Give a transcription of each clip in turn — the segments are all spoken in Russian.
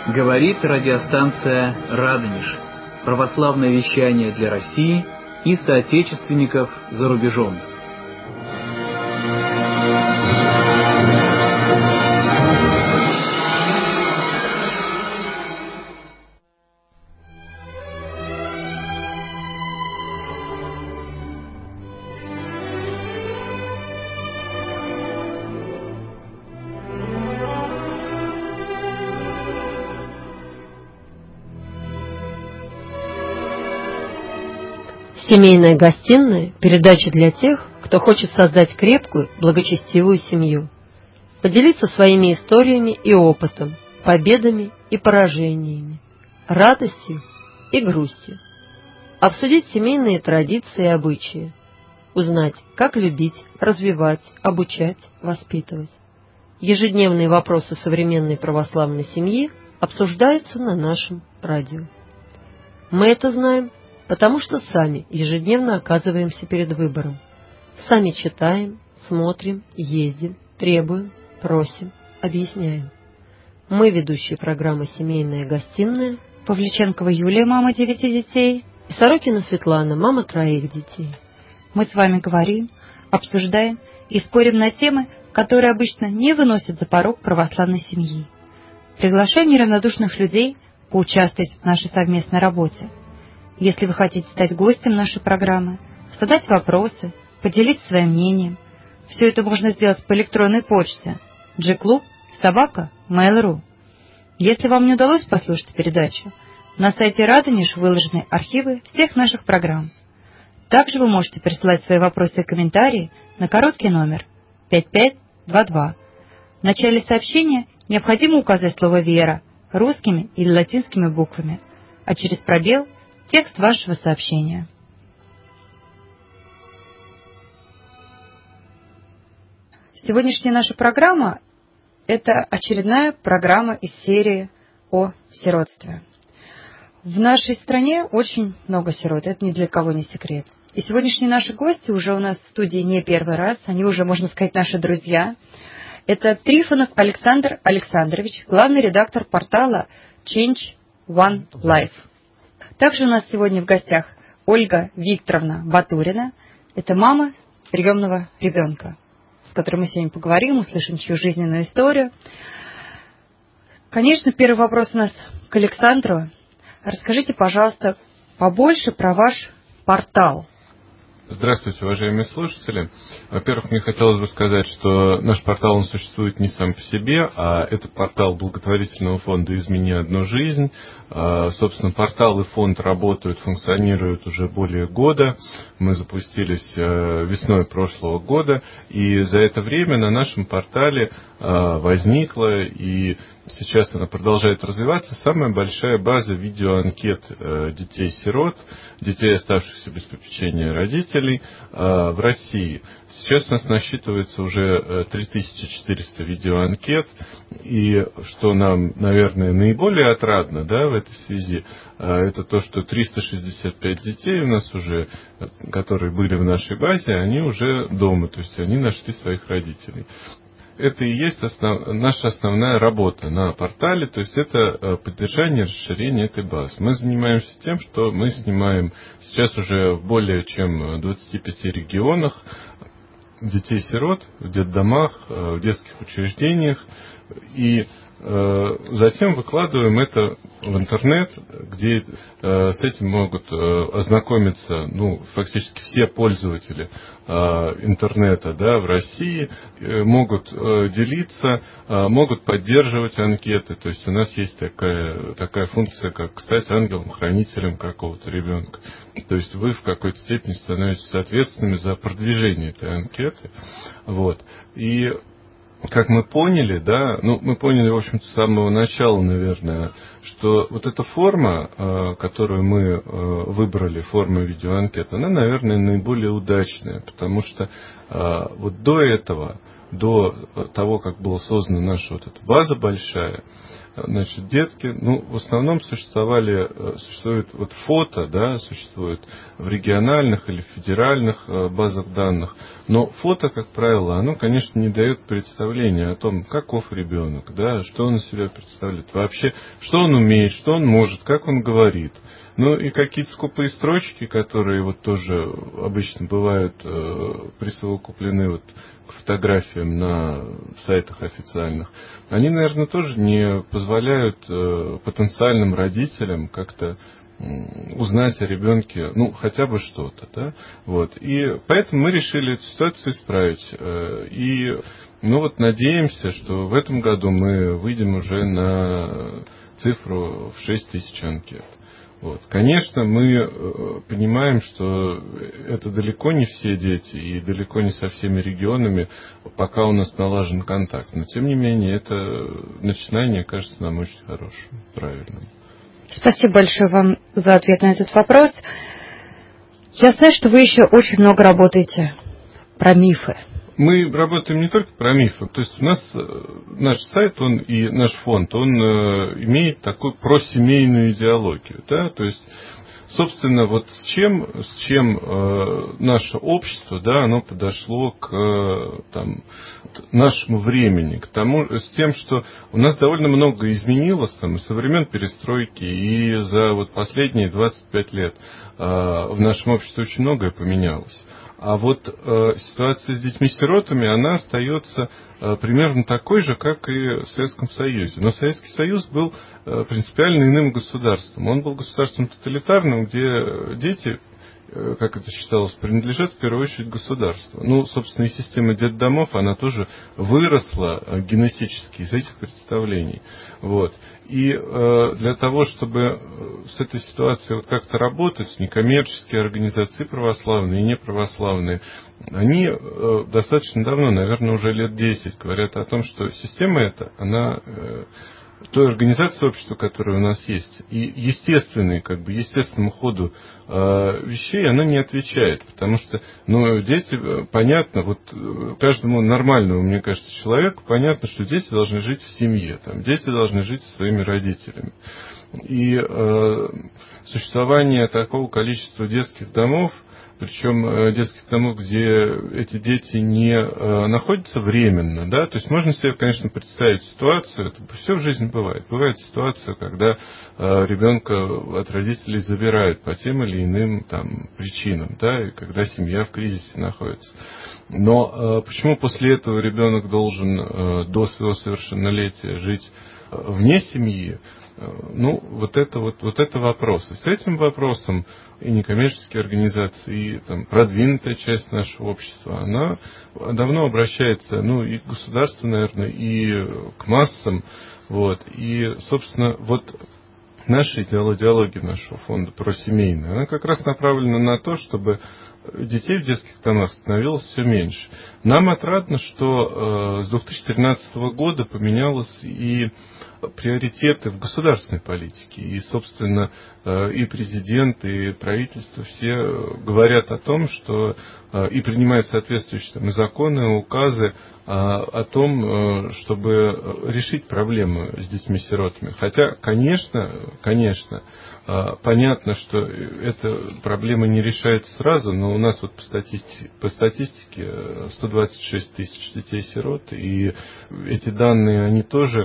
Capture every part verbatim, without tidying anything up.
Говорит радиостанция «Радонеж». Православное вещание для России и соотечественников за рубежом. Семейная гостиная – передача для тех, кто хочет создать крепкую, благочестивую семью, поделиться своими историями и опытом, победами и поражениями, радостью и грустью, обсудить семейные традиции и обычаи, узнать, как любить, развивать, обучать, воспитывать. Ежедневные вопросы современной православной семьи обсуждаются на нашем радио. Мы это знаем, потому что сами ежедневно оказываемся перед выбором. Сами читаем, смотрим, ездим, требуем, просим, объясняем. Мы ведущие программы «Семейная гостиная», Павличенкова Юлия, мама девяти детей, и Сорокина Светлана, мама троих детей. Мы с вами говорим, обсуждаем и спорим на темы, которые обычно не выносят за порог православной семьи. Приглашаем неравнодушных людей поучаствовать в нашей совместной работе. Если вы хотите стать гостем нашей программы, задать вопросы, поделиться своим мнением, все это можно сделать по электронной почте джи клуб собака мэйл точка ру. Если вам не удалось послушать передачу, на сайте Радонеж выложены архивы всех наших программ. Также вы можете присылать свои вопросы и комментарии на короткий номер пять пять два два. В начале сообщения необходимо указать слово «Вера» русскими или латинскими буквами, а через пробел – текст вашего сообщения. Сегодняшняя наша программа – это очередная программа из серии о сиротстве. В нашей стране очень много сирот, это ни для кого не секрет. И сегодняшние наши гости уже у нас в студии не первый раз, они уже, можно сказать, наши друзья. Это Трифонов Александр Александрович, главный редактор портала Change One Life. Также у нас сегодня в гостях Ольга Викторовна Батурина. Это мама приемного ребенка, с которой мы сегодня поговорим, услышим чью жизненную историю. Конечно, первый вопрос у нас к Александру. Расскажите, пожалуйста, побольше про ваш портал. Здравствуйте, уважаемые слушатели. Во-первых, мне хотелось бы сказать, что наш портал он существует не сам по себе, а это портал благотворительного фонда «Измени одну жизнь». Собственно, портал и фонд работают, функционируют уже более года. Мы запустились весной прошлого года, и за это время на нашем портале возникла и сейчас она продолжает развиваться самая большая база видеоанкет детей-сирот, детей, оставшихся без попечения родителей в России. Сейчас у нас насчитывается уже три тысячи четыреста видеоанкет, и что нам, наверное, наиболее отрадно, да, в этой связи, это то, что триста шестьдесят пять детей у нас уже, которые были в нашей базе, они уже дома, то есть они нашли своих родителей. Это и есть основ... наша основная работа на портале, то есть это поддержание, расширение этой базы. Мы занимаемся тем, что мы снимаем сейчас уже в более чем двадцати пяти регионах детей-сирот в детдомах, в детских учреждениях, и затем выкладываем это в интернет, где с этим могут ознакомиться, ну, фактически все пользователи интернета, да, в России, могут делиться, могут поддерживать анкеты. То есть у нас есть такая, такая функция, как стать ангелом-хранителем какого-то ребенка. То есть вы в какой-то степени становитесь ответственными за продвижение этой анкеты. Вот. И как мы поняли, да, ну, мы поняли, в общем-то, с самого начала, наверное, что вот эта форма, которую мы выбрали, форма видеоанкет, она, наверное, наиболее удачная, потому что вот до этого, до того, как была создана наша вот эта база большая, значит, детки, ну, в основном существовали, существует вот фото, да, существует в региональных или федеральных базах данных, но фото, как правило, оно, конечно, не дает представления о том, каков ребенок, да, что он из себя представляет, вообще, что он умеет, что он может, как он говорит. Ну и какие-то скупые строчки, которые вот тоже обычно бывают э, присовокуплены вот к фотографиям на сайтах официальных, они, наверное, тоже не позволяют э, потенциальным родителям как-то э, узнать о ребенке, ну, хотя бы что-то, да, вот. И поэтому мы решили эту ситуацию исправить. Э, и, ну, вот надеемся, что в этом году мы выйдем уже на цифру в шесть тысяч анкет. Вот. Конечно, мы э, понимаем, что это далеко не все дети и далеко не со всеми регионами, пока у нас налажен контакт. Но, тем не менее, это начинание кажется нам очень хорошим, правильным. Спасибо большое вам за ответ на этот вопрос. Я знаю, что вы еще очень много работаете про мифы. Мы работаем не только про мифы, то есть у нас наш сайт, он и наш фонд, он э, имеет такую просемейную идеологию, да, то есть, собственно, вот с чем, с чем э, наше общество, да, оно подошло к э, там, нашему времени, к тому, с тем, что у нас довольно много изменилось там, со времен перестройки, и за вот последние двадцать пять лет э, в нашем обществе очень многое поменялось. А вот э, ситуация с детьми-сиротами, она остается э, примерно такой же, как и в Советском Союзе. Но Советский Союз был э, принципиально иным государством. Он был государством тоталитарным, где дети, э, как это считалось, принадлежат в первую очередь государству. Ну, собственно, и система детдомов, она тоже выросла э, генетически из этих представлений. Вот. И э, для того, чтобы с этой ситуацией вот как-то работать, некоммерческие организации, православные и неправославные, они э, достаточно давно, наверное, уже лет десять, говорят о том, что система эта, она... Э, той организации общества, которая у нас есть, и естественной, как бы, естественному ходу э, вещей она не отвечает, потому что, ну, дети, понятно, вот каждому нормальному, мне кажется, человеку понятно, что дети должны жить в семье, там, дети должны жить со своими родителями. И э, существование такого количества детских домов, причем детских домов, где эти дети не э, находятся временно, да, то есть можно себе, конечно, представить ситуацию, это все в жизни бывает. Бывает ситуация, когда э, ребенка от родителей забирают по тем или иным там причинам, да, и когда семья в кризисе находится. Но э, почему после этого ребенок должен э, до своего совершеннолетия жить э, вне семьи? Ну, вот это вот, вот это вопрос. И с этим вопросом и некоммерческие организации, и там, продвинутая часть нашего общества, она давно обращается, ну, и к государству, наверное, и к массам. Вот. И, собственно, вот наша идеология нашего фонда просемейная, она как раз направлена на то, чтобы детей в детских домах становилось все меньше. Нам отрадно, что э, с две тысячи тринадцатого года поменялось и приоритеты в государственной политике. И, собственно, э, и президент, и правительство все говорят о том, что э, и принимают соответствующие там, и законы, и указы э, о том, э, чтобы решить проблему с детьми-сиротами. Хотя, конечно, конечно, э, понятно, что эта проблема не решается сразу, но у нас вот по статистике, по статистике сто двадцать шесть тысяч детей-сирот, и эти данные, они тоже,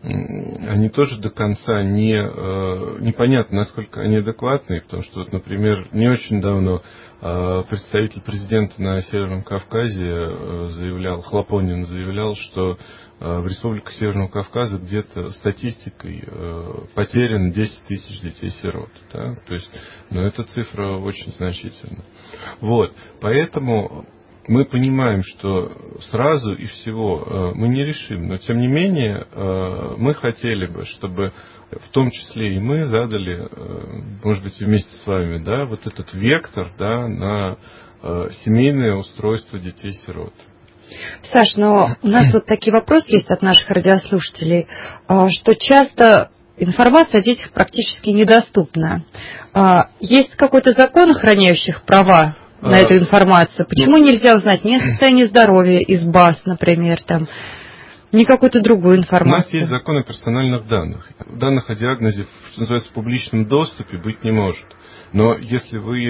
они тоже до конца не, непонятно, насколько они адекватные, потому что, вот, например, не очень давно представитель президента на Северном Кавказе заявлял, Хлопонин заявлял, что в Республике Северного Кавказа где-то статистикой потеряно десять тысяч детей-сирот. Да? То есть, ну, эта цифра очень значительна. Вот, поэтому мы понимаем, что сразу и всего мы не решим, но тем не менее мы хотели бы, чтобы в том числе и мы задали, может быть, вместе с вами, да, вот этот вектор, да, на семейное устройство детей-сирот. Саш, но у нас вот такие вопросы есть от наших радиослушателей, что часто информация о детях практически недоступна. Есть какой-то закон, охраняющий права на эту информацию? Почему нельзя узнать ни о состоянии здоровья из баз, например, там? не какую-то другую информацию. У нас есть закон о персональных данных. Данных о диагнозе, что называется, в публичном доступе быть не может. Но если вы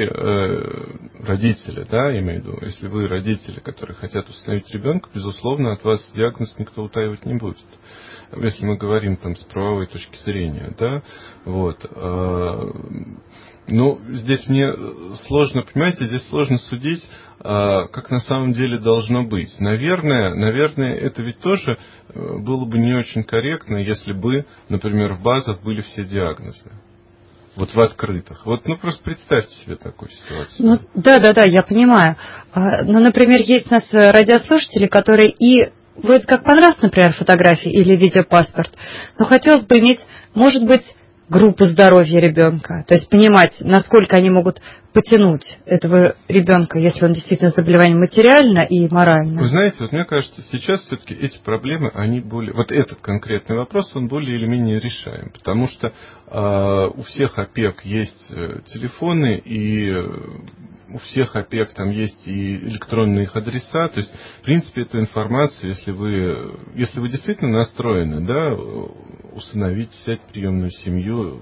э, родители, да, я имею в виду, если вы родители, которые хотят установить ребенка, безусловно, от вас диагноз никто утаивать не будет. Если мы говорим там с правовой точки зрения, да, вот. Э, ну, здесь мне сложно, понимаете, здесь сложно судить, э, как на самом деле должно быть. Наверное, наверное, это ведь тоже было бы не очень корректно, если бы, например, в базах были все диагнозы. Вот в открытых. Вот, ну, просто представьте себе такую ситуацию. Ну, да, да, да, я понимаю. Ну, например, есть у нас радиослушатели, которые и вроде как понравилась, например, фотографии или видеопаспорт, но хотелось бы иметь, может быть, группу здоровья ребенка, то есть понимать, насколько они могут потянуть этого ребенка, если он действительно заболевание материально и морально. Вы знаете, вот мне кажется, сейчас все-таки эти проблемы, они более, вот этот конкретный вопрос, он более или менее решаем, потому что э, у всех опек есть э, телефоны, и э, у всех опек там есть и электронные их адреса, то есть, в принципе, эту информацию, если вы, если вы действительно настроены, да, усыновить, взять приемную семью,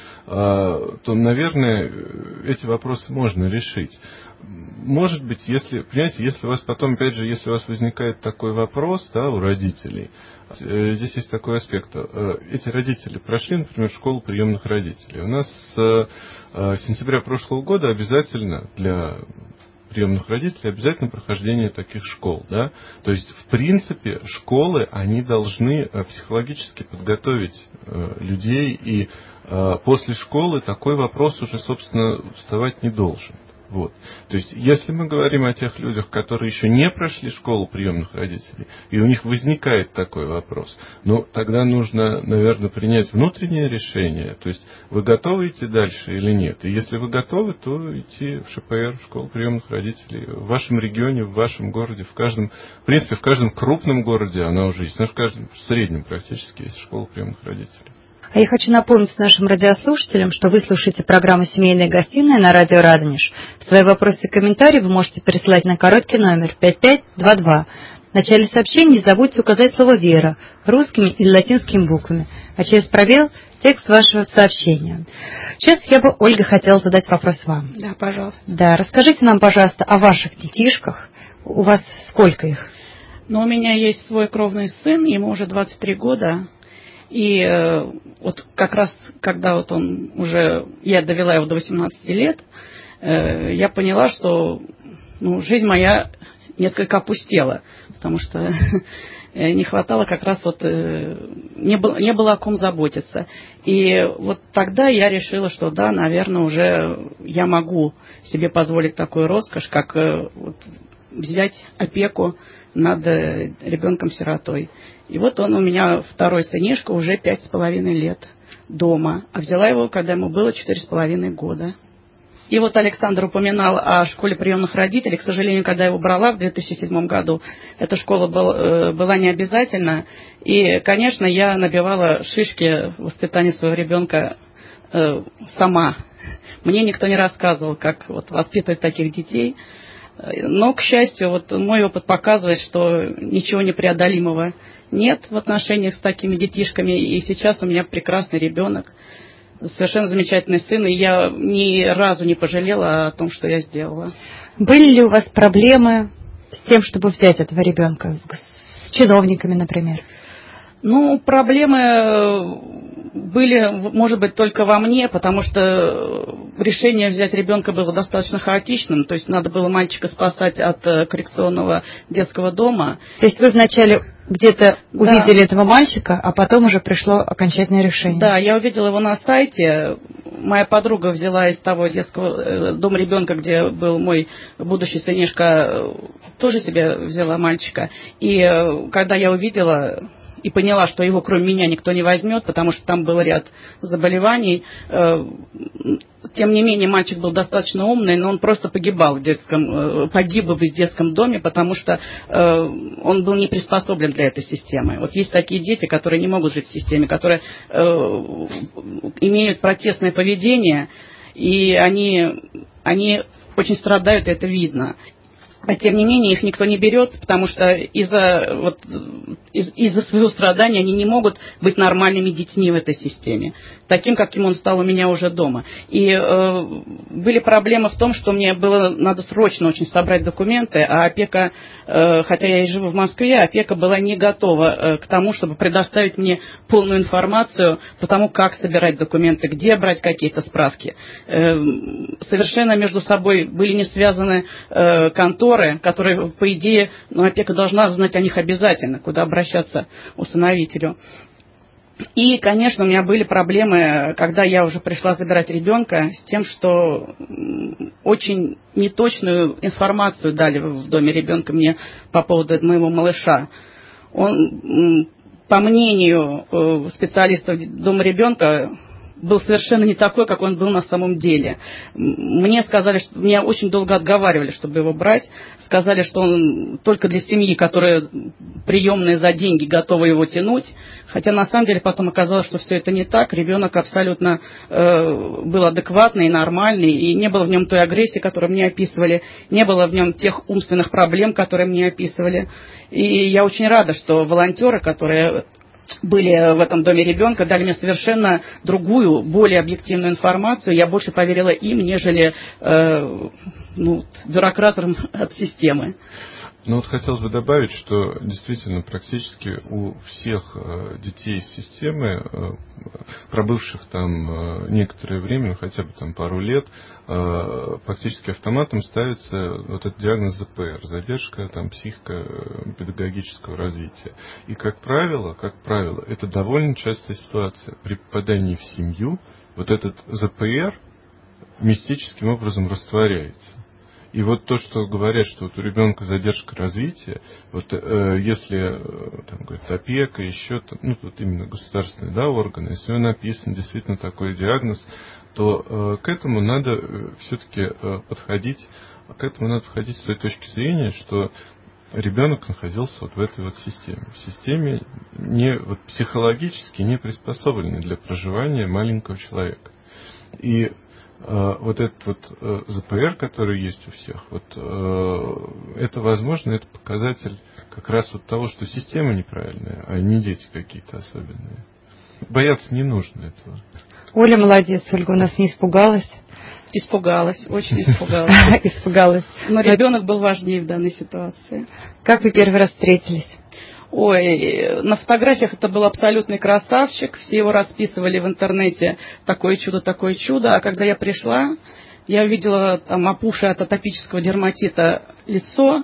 то, наверное, эти вопросы можно решить. Может быть, если, понимаете, если у вас потом, опять же, если у вас возникает такой вопрос, да, у родителей, здесь есть такой аспект. Эти родители прошли, например, школу приемных родителей. У нас с сентября прошлого года обязательно для приемных родителей обязательно прохождение таких школ, да, то есть в принципе школы, они должны психологически подготовить э, людей, и э, после школы такой вопрос уже, собственно, вставать не должен. Вот. То есть, если мы говорим о тех людях, которые еще не прошли школу приемных родителей, и у них возникает такой вопрос, ну, тогда нужно, наверное, принять внутреннее решение, то есть, вы готовы идти дальше или нет. И если вы готовы, то идти в ШПР, в школу приемных родителей, в вашем регионе, в вашем городе, в каждом, в принципе, в каждом крупном городе она уже есть, но в каждом в среднем практически есть школа приемных родителей. А я хочу напомнить нашим радиослушателям, что вы слушаете программу «Семейная гостиная» на радио «Радонеж». Свои вопросы и комментарии вы можете присылать на короткий номер пять пять два два. В начале сообщения не забудьте указать слово «Вера» русскими или латинскими буквами, а через пробел текст вашего сообщения. Сейчас я бы, Ольга, хотела задать вопрос вам. Да, пожалуйста. Да, расскажите нам, пожалуйста, о ваших детишках. У вас сколько их? Ну, у меня есть свой кровный сын, ему уже двадцать три года. И э, вот как раз, когда вот он уже, я довела его до восемнадцати лет, э, я поняла, что ну, жизнь моя несколько опустела, потому что не хватало как раз вот, э, не, было, не было о ком заботиться. И вот тогда я решила, что да, наверное, уже я могу себе позволить такую роскошь, как э, вот, взять опеку над ребенком-сиротой. И вот он у меня, второй сынишка, уже пять с половиной лет дома. А взяла его, когда ему было четыре с половиной года. И вот Александр упоминал о школе приемных родителей. К сожалению, когда я его брала в две тысячи седьмом году, эта школа был, была не обязательна. И, конечно, я набивала шишки в воспитании своего ребенка э, сама. Мне никто не рассказывал, как вот, воспитывать таких детей. Но, к счастью, вот мой опыт показывает, что ничего непреодолимого нет в отношениях с такими детишками. И сейчас у меня прекрасный ребенок, совершенно замечательный сын, и я ни разу не пожалела о том, что я сделала. Были ли у вас проблемы с тем, чтобы взять этого ребенка, с чиновниками, например? Ну, проблемы были, может быть, только во мне, потому что решение взять ребенка было достаточно хаотичным. То есть надо было мальчика спасать от коррекционного детского дома. То есть вы вначале где-то увидели да. этого мальчика, а потом уже пришло окончательное решение? Да, я увидела его на сайте. Моя подруга взяла из того детского дома ребенка, где был мой будущий сынишка, тоже себе взяла мальчика. И когда я увидела и поняла, что его кроме меня никто не возьмет, потому что там был ряд заболеваний. Тем не менее, мальчик был достаточно умный, но он просто погибал в детском, погиб в детском доме, потому что он был не приспособлен для этой системы. Вот есть такие дети, которые не могут жить в системе, которые имеют протестное поведение, и они, они очень страдают, и это видно. А тем не менее их никто не берет, потому что из-за вот, из, из-за своего страдания они не могут быть нормальными детьми в этой системе, таким, каким он стал у меня уже дома. И э, были проблемы в том, что мне было надо срочно очень собрать документы, а опека, э, хотя я и живу в Москве, опека была не готова э, к тому, чтобы предоставить мне полную информацию по тому, как собирать документы, где брать какие-то справки. Э, совершенно между собой были не связаны э, конторы, которые, по идее, ну, опека должна знать о них обязательно, куда обращаться усыновителю. И, конечно, у меня были проблемы, когда я уже пришла забирать ребенка, с тем, что очень неточную информацию дали в доме ребенка мне по поводу моего малыша. Он, по мнению специалистов дома ребенка, был совершенно не такой, как он был на самом деле. Мне сказали, что меня очень долго отговаривали, чтобы его брать. Сказали, что он только для семьи, которая приемная за деньги, готова его тянуть. Хотя на самом деле потом оказалось, что все это не так. Ребенок абсолютно э, был адекватный, нормальный, и не было в нем той агрессии, которую мне описывали, не было в нем тех умственных проблем, которые мне описывали. И я очень рада, что волонтеры, которые были в этом доме ребенка, дали мне совершенно другую, более объективную информацию. Я больше поверила им, нежели э, ну, бюрократам от системы. Ну вот хотелось бы добавить, что действительно практически у всех э, детей из системы, э, пробывших там э, некоторое время, хотя бы там пару лет, э, практически автоматом ставится вот этот диагноз зэ пэ эр, задержка там психико-педагогического развития. И как правило, как правило, это довольно частая ситуация. При попадании в семью вот этот зэ пэ эр мистическим образом растворяется. И вот то, что говорят, что вот у ребенка задержка развития, вот э, если э, там говорят опека, еще там, ну тут именно государственные, да, органы, если написан действительно такой диагноз, то э, к этому надо э, все-таки э, подходить, к этому надо подходить с той точки зрения, что ребенок находился вот в этой вот системе, в системе не вот психологически не приспособленной для проживания маленького человека. И вот этот вот зэ пэ эр, который есть у всех, вот это, возможно, это показатель как раз вот того, что система неправильная, а не дети какие-то особенные. Бояться не нужно этого. Оля молодец, Ольга у нас не испугалась. Испугалась, очень испугалась. Испугалась. Но ребенок был важнее в данной ситуации. Как вы первый раз встретились? Ой, на фотографиях это был абсолютный красавчик, все его расписывали в интернете, такое чудо, такое чудо, а когда я пришла, я увидела там опухшее от атопического дерматита лицо,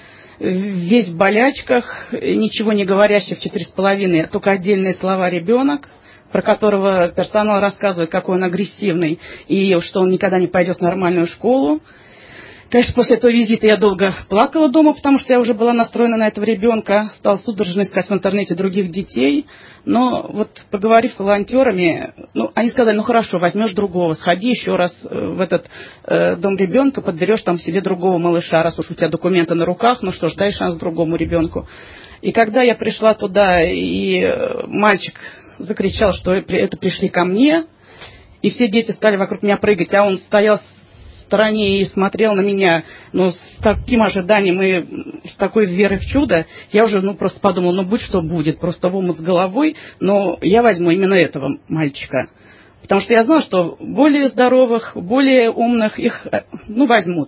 весь в болячках, ничего не говорящий в четыре с половиной, только отдельные слова ребенок, про которого персонал рассказывает, какой он агрессивный, и что он никогда не пойдет в нормальную школу. Конечно, после этого визита я долго плакала дома, потому что я уже была настроена на этого ребенка, стала судорожно искать в интернете других детей. Но вот поговорив с волонтерами, ну, они сказали, ну хорошо, возьмешь другого, сходи еще раз в этот э, дом ребенка, подберешь там себе другого малыша, раз уж у тебя документы на руках, ну что ж, дай шанс другому ребенку. И когда я пришла туда, и мальчик закричал, что это пришли ко мне, и все дети стали вокруг меня прыгать, а он стоял в стороне и смотрел на меня, ну, с таким ожиданием и с такой верой в чудо, я уже, ну, просто подумала, ну, будь что будет, просто в омут с головой, но я возьму именно этого мальчика. Потому что я знала, что более здоровых, более умных их, ну, возьмут.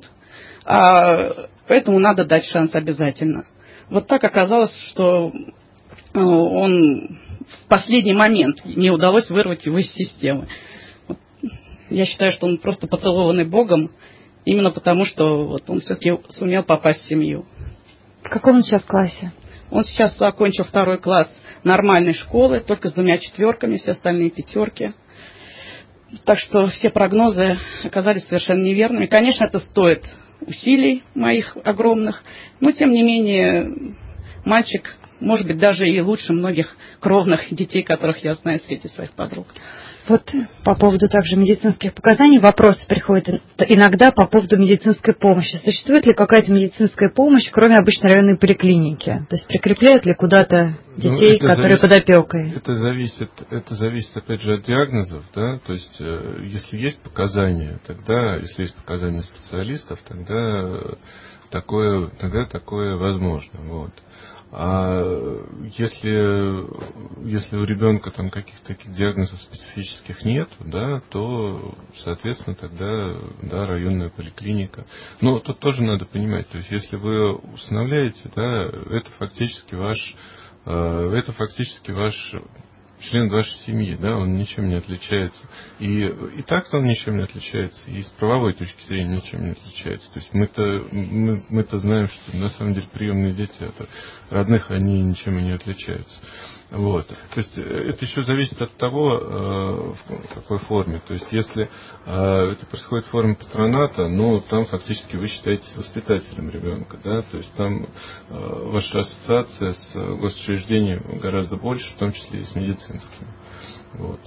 А поэтому надо дать шанс обязательно. Вот так оказалось, что он в последний момент, мне удалось вырвать его из системы. Я считаю, что он просто поцелованный Богом, именно потому, что вот он все-таки сумел попасть в семью. В каком он сейчас классе? Он сейчас окончил второй класс нормальной школы, только с двумя четверками, все остальные пятерки. Так что все прогнозы оказались совершенно неверными. Конечно, это стоит усилий моих огромных, но тем не менее мальчик, может быть, даже и лучше многих кровных детей, которых я знаю среди своих подруг. Вот по поводу также медицинских показаний вопросы приходят иногда по поводу медицинской помощи. Существует ли какая-то медицинская помощь, кроме обычной районной поликлиники? То есть прикрепляют ли куда-то детей, ну, которые зависит, под опекой? Это зависит, это зависит, опять же, от диагнозов, да. То есть, если есть показания, тогда, если есть показания специалистов, тогда такое, тогда такое возможно. Вот. А если, если у ребенка там каких-то таких диагнозов специфических нет, да, то, соответственно, тогда да, районная поликлиника. Но тут тоже надо понимать, то есть если вы усыновляете, да, это фактически ваш, это фактически ваш член вашей семьи, да, он ничем не отличается. И, и так-то он ничем не отличается, и с правовой точки зрения ничем не отличается. То есть мы-то, мы, мы-то знаем, что на самом деле приемные дети от родных, они ничем не отличаются. Вот. То есть это еще зависит от того, в какой форме. То есть если это происходит в форме патроната, ну, там фактически вы считаетесь воспитателем ребенка, да, то есть там ваша ассоциация с госучреждением гораздо больше, в том числе и с медицинским. Вот.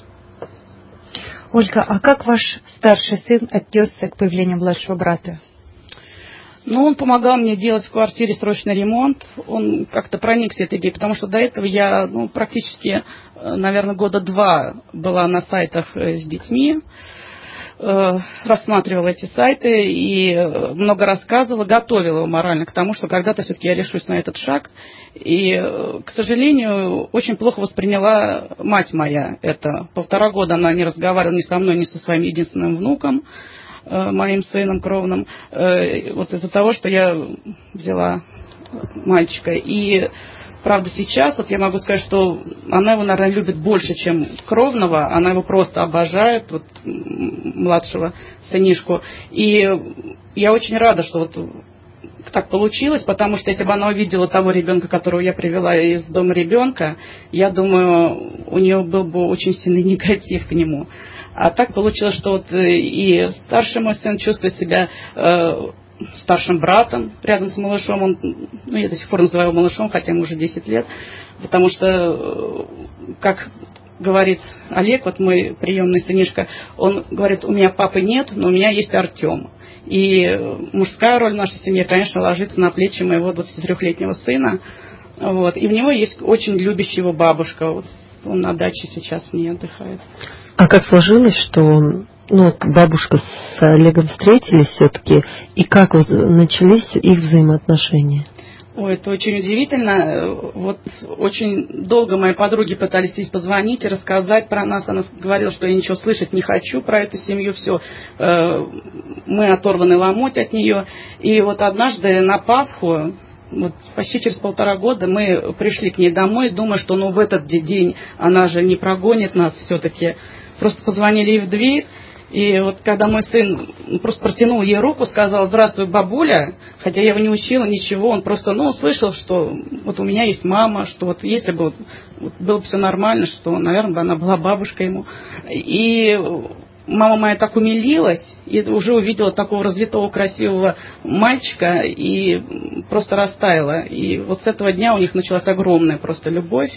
Ольга, а как ваш старший сын отнесся к появлению младшего брата? Ну, он помогал мне делать в квартире срочный ремонт. Он как-то проникся этой идеей, потому что до этого я, ну, практически, наверное, года два была на сайтах с детьми, э, рассматривала эти сайты и много рассказывала, готовила его морально к тому, что когда-то все-таки я решусь на этот шаг. И, к сожалению, очень плохо восприняла мать моя это. Полтора года она не разговаривала ни со мной, ни со своим единственным внуком, моим сыном кровным, вот из-за того, что я взяла мальчика. И, правда, сейчас вот я могу сказать, что она его, наверное, любит больше, чем кровного. Она его просто обожает, вот, младшего сынишку. И я очень рада, что вот так получилось, потому что если бы она увидела того ребенка, которого я привела из дома ребенка, я думаю, у нее был бы очень сильный негатив к нему. А так получилось, что вот и старший мой сын чувствует себя э, старшим братом рядом с малышом. Он, ну, я до сих пор называю его малышом, хотя ему уже десять лет. Потому что, как говорит Олег, вот мой приемный сынишка, он говорит, у меня папы нет, но у меня есть Артем. И мужская роль в нашей семье, конечно, ложится на плечи моего двадцатитрёхлетнего сына. Вот. И в него есть очень любящая его бабушка. Вот он на даче сейчас не отдыхает. А как сложилось, что ну, бабушка с Олегом встретились все-таки, и как начались их взаимоотношения? Ой, это очень удивительно. Вот очень долго мои подруги пытались ей позвонить и рассказать про нас. Она говорила, что я ничего слышать не хочу про эту семью, все, мы оторваны ломоть от нее. И вот однажды на Пасху, вот почти через полтора года, мы пришли к ней домой, думая, что ну в этот день она же не прогонит нас все-таки. Просто позвонили ей в дверь, и вот когда мой сын просто протянул ей руку, сказал: здравствуй, бабуля, хотя я его не учила, ничего, он просто, ну, услышал, что вот у меня есть мама, что вот если бы вот, было бы все нормально, что, наверное, бы она была бабушкой ему. И мама моя так умилилась, и уже увидела такого развитого, красивого мальчика, и просто растаяла. И вот с этого дня у них началась огромная просто любовь.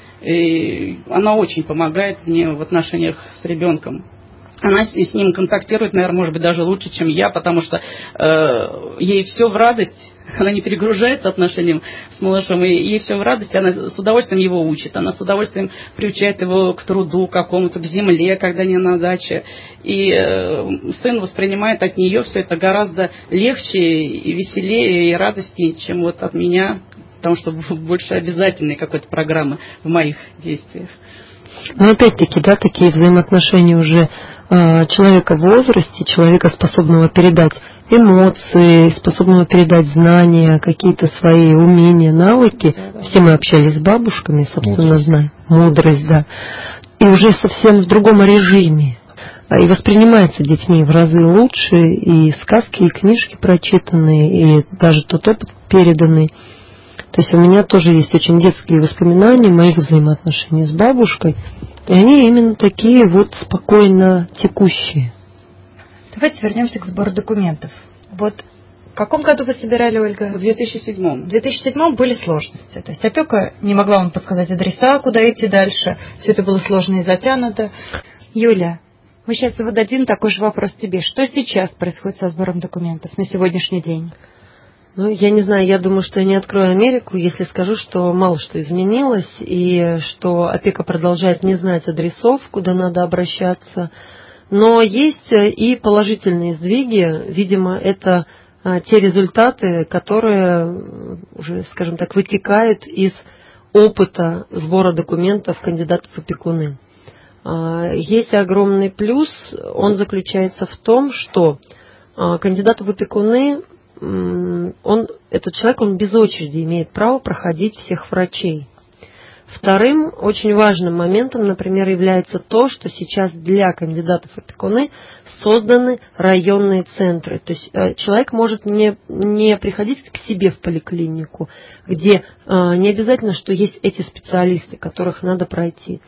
И она очень помогает мне в отношениях с ребенком. Она с, с ним контактирует, наверное, может быть, даже лучше, чем я, потому что э, ей все в радость, она не перегружается отношением с малышом, и ей все в радость, она с удовольствием его учит, она с удовольствием приучает его к труду какому-то, к земле, когда не на даче. И э, сын воспринимает от нее все это гораздо легче и веселее, и радостнее, чем вот от меня, потому что больше обязательной какой-то программы в моих действиях. Но опять-таки, да, такие взаимоотношения уже э, человека в возрасте, человека, способного передать эмоции, способного передать знания, какие-то свои умения, навыки. Да, да. Все мы общались с бабушками, собственно, знаем. Мудрость, да. И уже совсем в другом режиме. И воспринимается детьми в разы лучше, и сказки, и книжки прочитанные, и даже тот опыт переданный. То есть у меня тоже есть очень детские воспоминания моих взаимоотношений с бабушкой, и они именно такие вот спокойно текущие. Давайте вернемся к сбору документов. Вот в каком году вы собирали, Ольга? В две тысячи седьмом. В две тысячи седьмом были сложности. То есть опека не могла вам подсказать адреса, куда идти дальше. Все это было сложно и затянуто. Юля, мы сейчас зададим такой же вопрос тебе. Что сейчас происходит со сбором документов на сегодняшний день? Ну, я не знаю, я думаю, что я не открою Америку, если скажу, что мало что изменилось, и что опека продолжает не знать адресов, куда надо обращаться. Но есть и положительные сдвиги. Видимо, это те результаты, которые уже, скажем так, вытекают из опыта сбора документов кандидатов в опекуны. Есть огромный плюс, он заключается в том, что кандидат в опекуны, он, этот человек, он без очереди имеет право проходить всех врачей. Вторым очень важным моментом, например, является то, что сейчас для кандидатов в опекуны созданы районные центры. То есть человек может не, не приходить к себе в поликлинику, где не обязательно, что есть эти специалисты, которых надо пройти.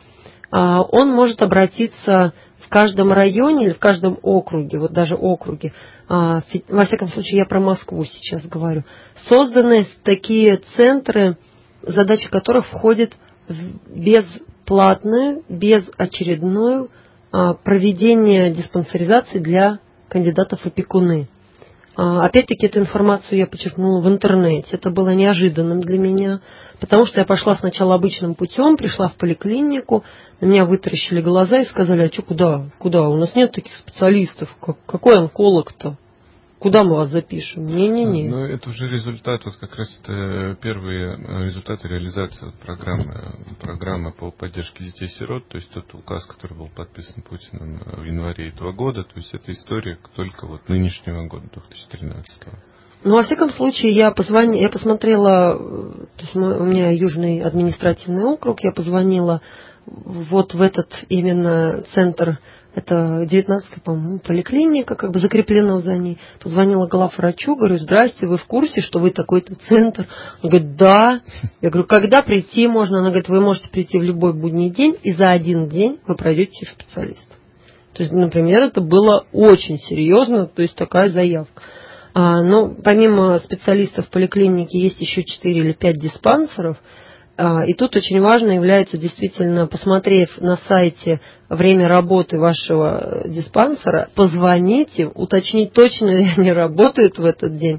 Он может обратиться в каждом районе или в каждом округе, вот даже округе, во всяком случае я про Москву сейчас говорю, созданы такие центры, задача которых входит в безплатное, безочередное проведение диспансеризации для кандидатов в опекуны. Опять-таки, эту информацию я подчеркнула в интернете. Это было неожиданным для меня, потому что я пошла сначала обычным путем, пришла в поликлинику, на меня вытаращили глаза и сказали: а что, куда? Куда? У нас нет таких специалистов. Какой онколог-то? Куда мы вас запишем? Не-не-не. Ну, это уже результат, вот как раз это первые результаты реализации вот, программы, программы по поддержке детей-сирот, то есть тот указ, который был подписан Путиным в январе этого года, то есть это история только вот нынешнего года, две тысячи тринадцатого. Ну, во всяком случае, я, позвони, я посмотрела, то есть у меня Южный административный округ, я позвонила вот в этот именно центр. Это девятнадцатая, по-моему, поликлиника, как бы закреплено за ней. Позвонила главврачу, говорю: здрасте, вы в курсе, что вы такой-то центр? Она говорит: да. Я говорю: когда прийти можно? Она говорит: вы можете прийти в любой будний день, и за один день вы пройдете всех специалистов. То есть, например, это было очень серьезно, то есть такая заявка. А, но помимо специалистов в поликлинике есть еще четыре или пять диспансеров. И тут очень важно является действительно, посмотрев на сайте время работы вашего диспансера, позвонить им, уточнить, точно ли они работают в этот день,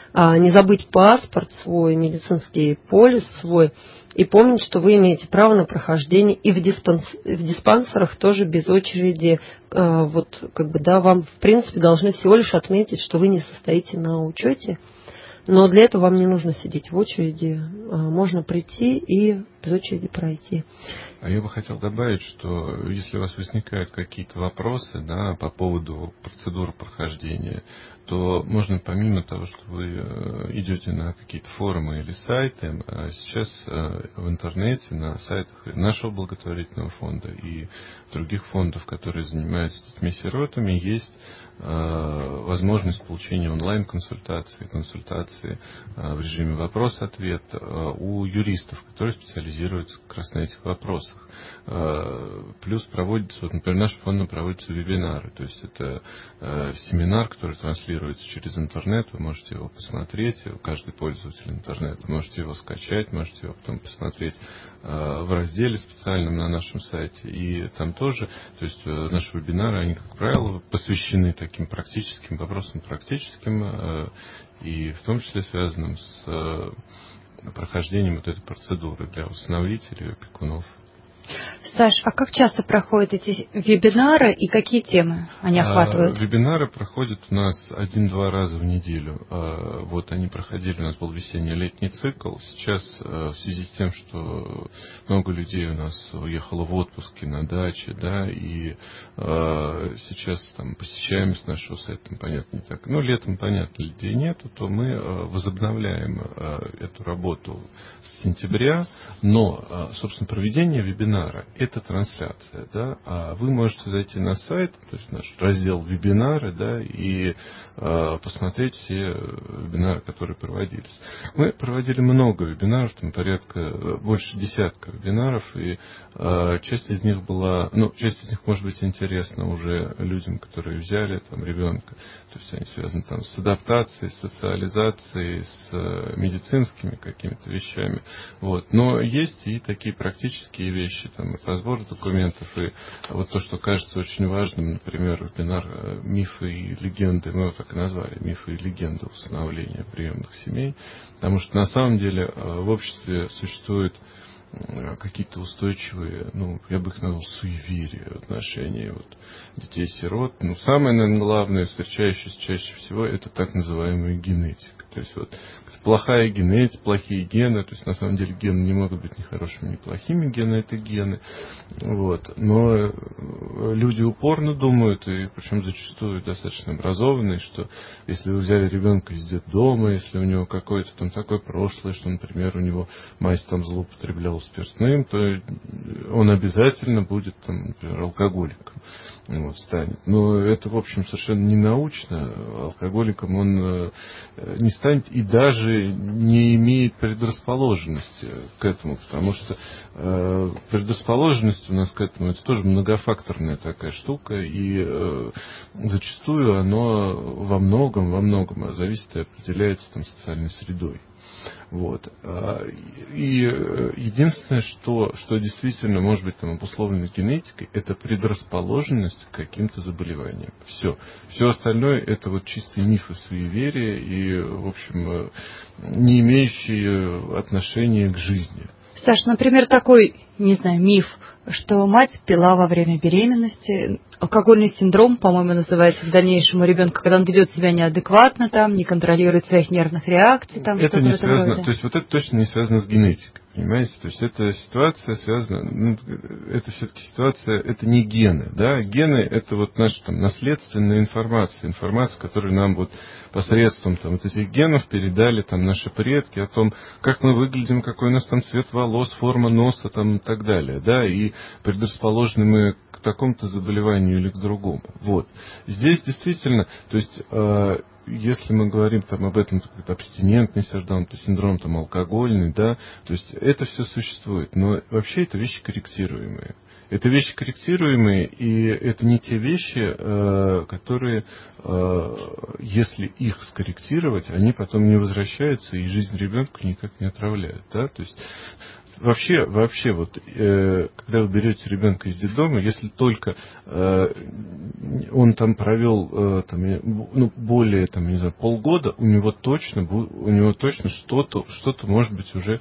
не забыть паспорт свой, медицинский полис свой, и помнить, что вы имеете право на прохождение и в, диспанс... в диспансерах тоже без очереди. Вот, как бы, да, вам, в принципе, должны всего лишь отметить, что вы не состоите на учете. Но для этого вам не нужно сидеть в очереди, можно прийти и без очереди пройти. А я бы хотел добавить, что если у вас возникают какие-то вопросы, да, по поводу процедуры прохождения, то можно, помимо того, что вы идете на какие-то форумы или сайты, сейчас в интернете, на сайтах нашего благотворительного фонда и других фондов, которые занимаются детьми-сиротами, есть возможность получения онлайн-консультации, консультации в режиме вопрос-ответ у юристов, которые специализируются как раз на этих вопросах. Плюс проводится, вот, например, нашим фондом проводятся вебинары, то есть это семинар, который транслируется через интернет, вы можете его посмотреть, каждый пользователь интернета, можете его скачать, можете его потом посмотреть в разделе специальном на нашем сайте, и там тоже, то есть наши вебинары, они, как правило, посвящены таким практическим вопросам, практическим, и в том числе связанным с прохождением вот этой процедуры для усыновителей и опекунов. Саш, а как часто проходят эти вебинары и какие темы они охватывают? А, вебинары проходят у нас один-два раза в неделю. А, вот они проходили, у нас был весенне-летний цикл. Сейчас а, в связи с тем, что много людей у нас уехало в отпуске на даче, да, и а, сейчас там посещаемость нашего сайта, там, понятно, не так. Ну, летом, понятно, людей нету, то мы а, возобновляем а, эту работу с сентября, но, а, собственно, проведение вебинара это трансляция, да, а вы можете зайти на сайт, то есть наш раздел вебинары, да, и э, посмотреть все вебинары, которые проводились. Мы проводили много вебинаров, там порядка больше десятка вебинаров, и э, часть из них была, ну, часть из них может быть интересна уже людям, которые взяли там ребенка, то есть они связаны там с адаптацией, с социализацией, с э, медицинскими какими-то вещами, вот. Но есть и такие практические вещи, там, и по сбору документов, и вот то, что кажется очень важным, например, вебинар «Мифы и легенды», мы его так и назвали, «Мифы и легенды усыновления приемных семей», потому что на самом деле в обществе существует какие-то устойчивые, ну, я бы их назвал, суеверия в отношении вот, детей-сирот. Ну, самое, наверное, главное, встречающееся чаще всего, это так называемая генетика. То есть вот плохая генетика, плохие гены, то есть на самом деле гены не могут быть ни хорошими, ни плохими, гены это гены. Вот. Но люди упорно думают, и причем зачастую достаточно образованные, что если вы взяли ребенка из детдома, если у него какое-то там такое прошлое, что, например, у него мать там злоупотребляла спиртным, то он обязательно будет там, например, алкоголиком. Вот, станет. Но это, в общем, совершенно не научно. Алкоголиком он не станет и даже не имеет предрасположенности к этому, потому что э, предрасположенность у нас к этому это тоже многофакторная такая штука, и э, зачастую оно во многом, во многом зависит и определяется там, социальной средой. Вот. И единственное, что, что действительно может быть там обусловлено генетикой, это предрасположенность к каким-то заболеваниям. Все. Все остальное это вот чистые мифы, суеверия и, в общем, не имеющие отношения к жизни. Саш, например, такой, не знаю, миф, что мать пила во время беременности. Алкогольный синдром, по-моему, называется в дальнейшем у ребенка, когда он ведет себя неадекватно, там, не контролирует своих нервных реакций. Там, это не связано, роде. То есть вот это точно не связано с генетикой, понимаете? То есть эта ситуация связана, ну, это все-таки ситуация, это не гены, да? Гены это вот наша там наследственная информация, информация, которую нам вот посредством там вот этих генов передали там наши предки о том, как мы выглядим, какой у нас там цвет волос, форма носа там и так далее, да? И предрасположены мы к такому-то заболеванию или к другому. Вот. Здесь действительно, то есть, э, если мы говорим там об этом, как абстинентный синдром, то синдром там алкогольный, да, то есть это все существует, но вообще это вещи корректируемые. Это вещи корректируемые, и это не те вещи, э, которые, э, если их скорректировать, они потом не возвращаются, и жизнь ребенка никак не отравляют, да, то есть Вообще, вообще, вот, э, когда вы берете ребенка из детдома, если только э, он там провел э, там, ну, более там, не знаю, полгода, у него точно, у него точно что-то, что-то может быть уже,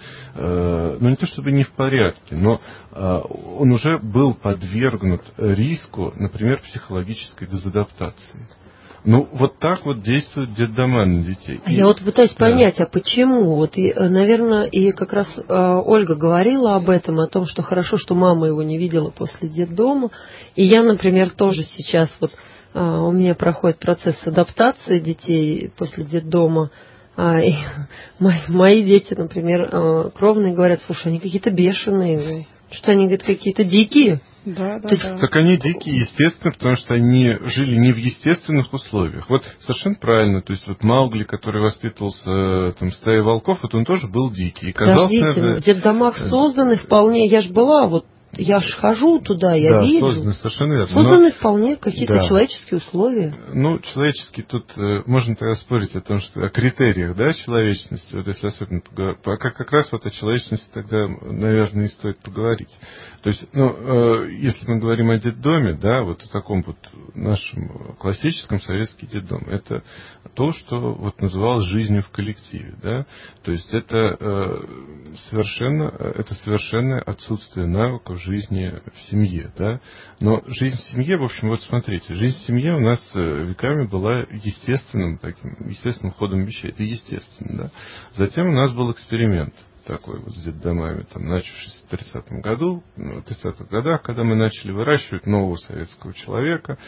э, ну не то чтобы не в порядке, но э, он уже был подвергнут риску, например, психологической дезадаптации. Ну, вот так вот действуют детдома на детей. А и, я вот пытаюсь да. понять, а почему? Вот, и, наверное, и как раз э, Ольга говорила об этом, о том, что хорошо, что мама его не видела после детдома. И я, например, тоже сейчас, вот э, у меня проходит процесс адаптации детей после детдома. А, и мои, мои дети, например, э, кровные говорят, слушай, они какие-то бешеные, что они, говорят, какие-то дикие. Да, да, есть, да. Так они дикие, естественно, потому что они жили не в естественных условиях. Вот совершенно правильно. То есть вот Маугли, который воспитывался там, в стае волков, вот он тоже был дикий. И казался, Подождите, наверное, в детдомах созданы вполне, я ж была, вот я ж хожу туда, я да, вижу. Созданы, совершенно верно. Созданы Но, вполне какие-то да. человеческие условия. Ну, человеческие, тут э, можно тогда спорить о том, что о критериях, да, человечности, вот если особенно поговорить. Пока как раз вот о человечности тогда, наверное, и стоит поговорить. То есть, ну, э, если мы говорим о детдоме, да, вот о таком вот нашем классическом советском детдоме, это то, что вот называлось жизнью в коллективе, да. То есть это э, совершенно, это совершенное отсутствие навыков жизни в семье, да. Но жизнь в семье, в общем, вот смотрите, жизнь в семье у нас веками была естественным таким, естественным ходом вещей. Это естественно, да. Затем у нас был эксперимент такой вот с детдомами, там, начавшись в тридцатом году, в тридцатых годах, когда мы начали выращивать нового советского человека,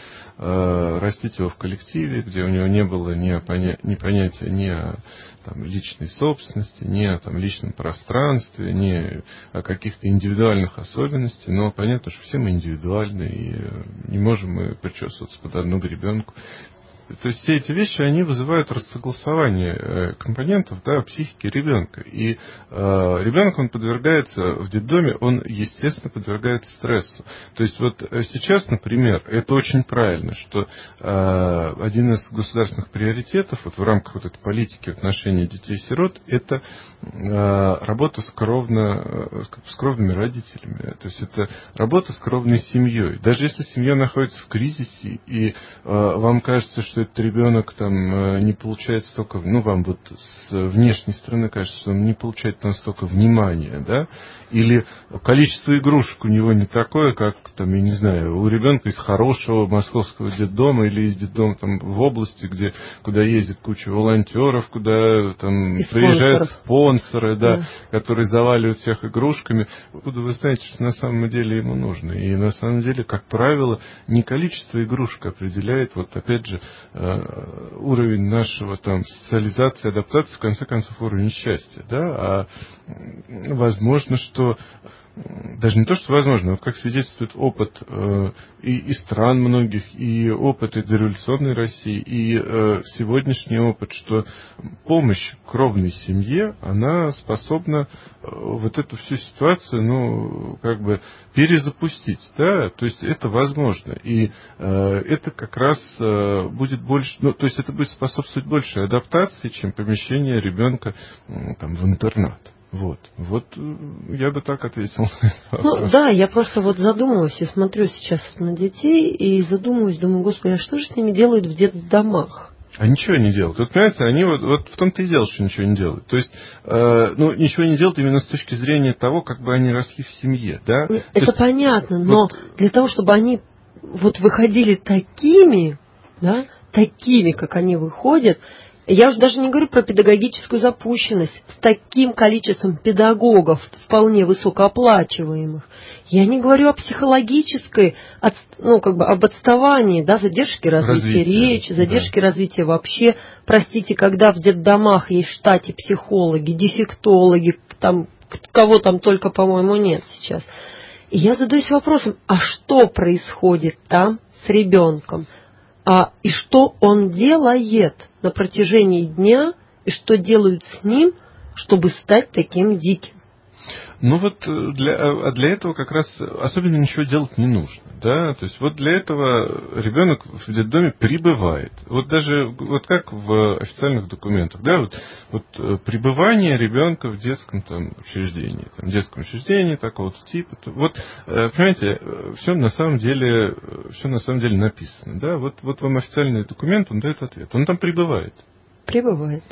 э, растить его в коллективе, где у него не было ни, поня- ни понятия ни о там, личной собственности, ни о там, личном пространстве, ни о каких-то индивидуальных особенностях, но понятно, что все мы индивидуальны, и не можем мы причесываться под одну гребенку. То есть все эти вещи, они вызывают рассогласование компонентов, да, психики ребенка. И э, ребенок, он подвергается в детдоме, он, естественно, подвергается стрессу. То есть вот сейчас, например, это очень правильно, что э, один из государственных приоритетов вот в рамках вот этой политики в отношении детей-сирот, это э, работа с, кровно, с кровными родителями. То есть это работа с кровной семьей. Даже если семья находится в кризисе, и э, вам кажется, что что этот ребенок там не получает столько, ну, вам вот с внешней стороны кажется, что он не получает там столько внимания, да, или количество игрушек у него не такое, как, там, я не знаю, у ребенка из хорошего московского детдома или из детдома там в области, где, куда ездит куча волонтеров, куда там и приезжают спонсоров. спонсоры, да, да, которые заваливают всех игрушками. Вы знаете, что на самом деле ему нужно. И на самом деле, как правило, не количество игрушек определяет, вот опять же, уровень нашего там социализации, адаптации, в конце концов, уровень счастья, да, а возможно, что даже не то, что возможно, вот как свидетельствует опыт э, и, и стран многих, и опыт и дореволюционной России, и э, сегодняшний опыт, что помощь кровной семье, она способна э, вот эту всю ситуацию, ну, как бы перезапустить, да, то есть это возможно, и э, это как раз э, будет больше, ну, то есть это будет способствовать большей адаптации, чем помещение ребенка э, там, в интернат. Вот, вот я бы так ответил. Ну да, я просто вот задумалась и смотрю сейчас на детей и задумываюсь, думаю, господи, а что же с ними делают в детдомах? А ничего не делают. Вот, понимаете, они вот, вот в том-то и дело, что ничего не делают. То есть, э, ну, ничего не делают именно с точки зрения того, как бы они росли в семье, да? Это есть, понятно, но вот, для того, чтобы они вот выходили такими, да, такими, как они выходят, я уже даже не говорю про педагогическую запущенность, с таким количеством педагогов, вполне высокооплачиваемых. Я не говорю о психологической, от, ну, как бы об отставании, да, задержке развития развитие, речи, задержке да. развития вообще. Простите, когда в детдомах есть в штате психологи, дефектологи, там, кого там только, по-моему, нет сейчас. И я задаюсь вопросом, а что происходит там с ребенком? А, и что он делает на протяжении дня, и что делают с ним, чтобы стать таким диким? Ну вот для, а для этого как раз особенно ничего делать не нужно, да, то есть вот для этого ребенок в детдоме пребывает, вот даже вот как в официальных документах, да, вот, вот пребывание ребенка в детском там учреждении, там, в детском учреждении такого-то типа, вот, понимаете, все на самом деле, все на самом деле написано, да, вот, вот вам официальный документ, он дает ответ, он там пребывает. Пребывает.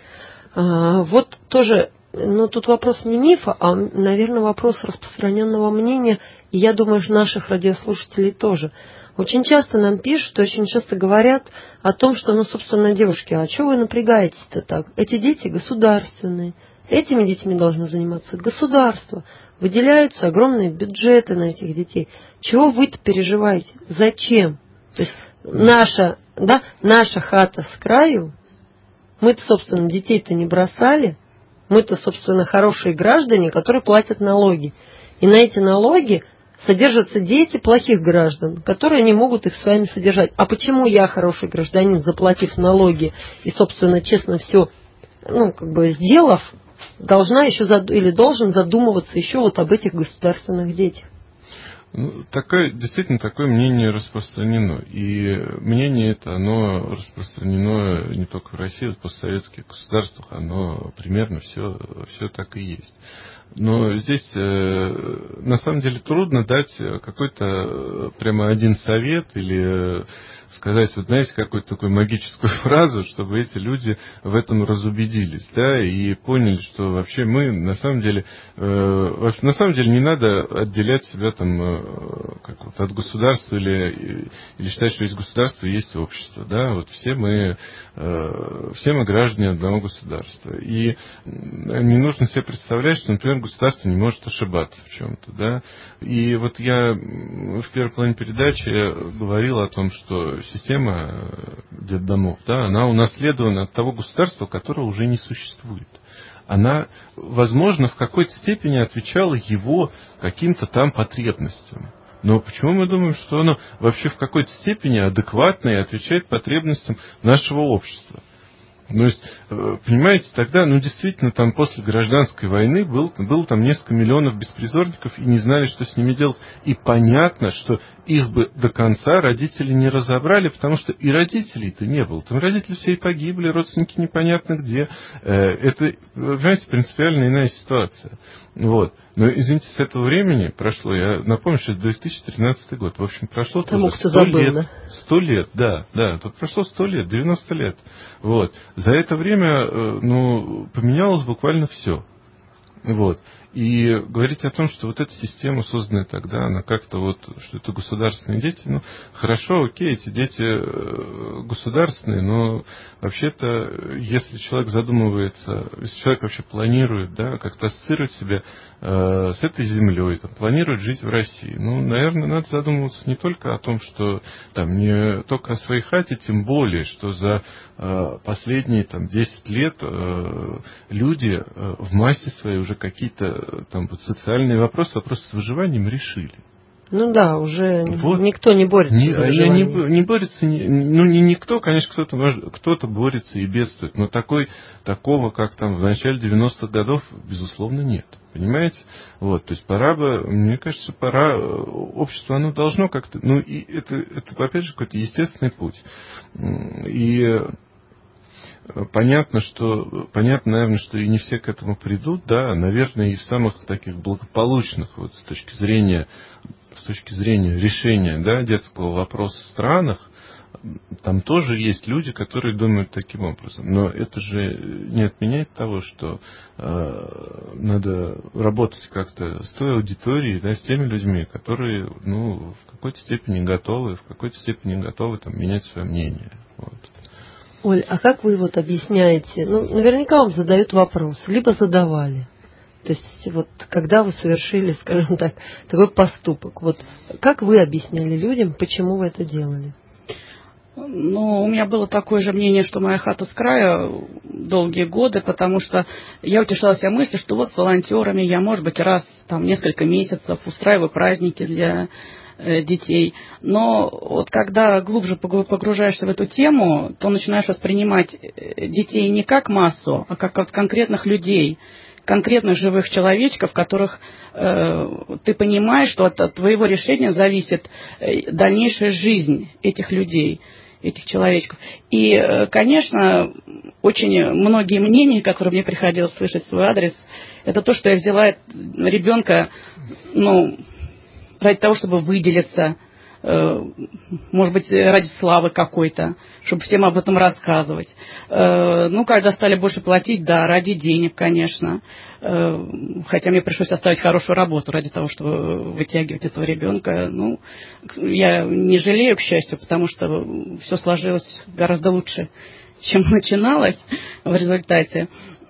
А, вот тоже. Но тут вопрос не мифа, а, наверное, вопрос распространенного мнения, и я думаю, что наших радиослушателей тоже. Очень часто нам пишут, очень часто говорят о том, что, ну, собственно, девушки, а что вы напрягаетесь-то так? Эти дети государственные, этими детьми должно заниматься государство, выделяются огромные бюджеты на этих детей. Чего вы-то переживаете? Зачем? То есть наша, да, наша хата с краю, мы-то, собственно, детей-то не бросали, мы-то, собственно, хорошие граждане, которые платят налоги. И на эти налоги содержатся дети плохих граждан, которые не могут их с вами содержать. А почему я, хороший гражданин, заплатив налоги и, собственно, честно все, ну, как бы сделав, должна еще зад... или должен задумываться еще вот об этих государственных детях? Ну, такое, действительно, такое мнение распространено. И мнение это, оно распространено не только в России, в постсоветских государствах, оно примерно все, все так и есть. Но здесь э, на самом деле трудно дать какой-то прямо один совет или сказать, вот знаете, какую-то такую магическую фразу, чтобы эти люди в этом разубедились, да, и поняли, что вообще мы на самом деле, э, на самом деле не надо отделять себя там э, как вот, от государства или, или считать, что есть государство и есть общество, да, вот все мы, э, все мы граждане одного государства. И не нужно себе представлять, что, например, государство не может ошибаться в чем-то, да. И вот я в первой половине передачи говорил о том, что система детдомов, да, она унаследована от того государства, которое уже не существует. Она, возможно, в какой-то степени отвечала его каким-то там потребностям. Но почему мы думаем, что оно вообще в какой-то степени адекватно и отвечает потребностям нашего общества? То есть, понимаете, тогда, ну, действительно, там после гражданской войны был, было там несколько миллионов беспризорников и не знали, что с ними делать. И понятно, что их бы до конца родители не разобрали, потому что и родителей-то не было. Там родители все и погибли, родственники непонятно где. Это, понимаете, принципиально иная ситуация. Вот. Но, извините, с этого времени прошло, я напомню, что это две тысячи тринадцатый год. В общем, прошло Тому, тоже сто лет. Да? Сто лет, да, да. Тут прошло сто лет, девяносто лет. Вот. За это время, ну, поменялось буквально все. Вот. И говорить о том, что вот эта система, созданная тогда, она как-то вот, что это государственные дети, ну, хорошо, окей, эти дети государственные, но вообще-то, если человек задумывается, если человек вообще планирует, да, как-то ассоциировать себя э, с этой землей, там, планирует жить в России, ну, наверное, надо задумываться не только о том, что там, не только о своей хате, тем более, что за э, последние там десять лет э, люди э, в массе своей уже какие-то там вот социальные вопросы, вопросы с выживанием решили. Ну да, уже вот. Никто не борется не, за выживание. Не, не борется, не, ну не никто, конечно, кто-то, может, кто-то борется и бедствует, но такой, такого, как там в начале девяностых годов, безусловно, нет. Понимаете? Вот, то есть пора бы, мне кажется, пора, общество, оно должно как-то, ну и это, это опять же, какой-то естественный путь. И Понятно, что, понятно, наверное, что и не все к этому придут, да, наверное, и в самых таких благополучных, вот с точки зрения, с точки зрения решения, да, детского вопроса странах, там тоже есть люди, которые думают таким образом. Но это же не отменяет того, что э, надо работать как-то с той аудиторией, да, с теми людьми, которые, ну, в какой-то степени готовы, в какой-то степени готовы там менять свое мнение. Вот. Оль, а как вы вот объясняете? Ну, наверняка вам задают вопрос, либо задавали. То есть, вот, когда вы совершили, скажем так, такой поступок, вот, как вы объясняли людям, почему вы это делали? Ну, у меня было такое же мнение, что моя хата с края долгие годы, потому что я утешала себя мыслью, что вот с волонтерами я, может быть, раз там несколько месяцев устраиваю праздники для детей. Но вот когда глубже погружаешься в эту тему, то начинаешь воспринимать детей не как массу, а как конкретных людей, конкретных живых человечков, которых э, ты понимаешь, что от, от твоего решения зависит дальнейшая жизнь этих людей, этих человечков. И, э, конечно, очень многие мнения, которые мне приходилось слышать в свой адрес, это то, что я взяла ребенка, ну, ради того, чтобы выделиться, может быть, ради славы какой-то, чтобы всем об этом рассказывать. Ну, когда стали больше платить, да, ради денег, конечно. Хотя мне пришлось оставить хорошую работу ради того, чтобы вытягивать этого ребенка. Ну, я не жалею, к счастью, потому что все сложилось гораздо лучше, чем начиналось в результате.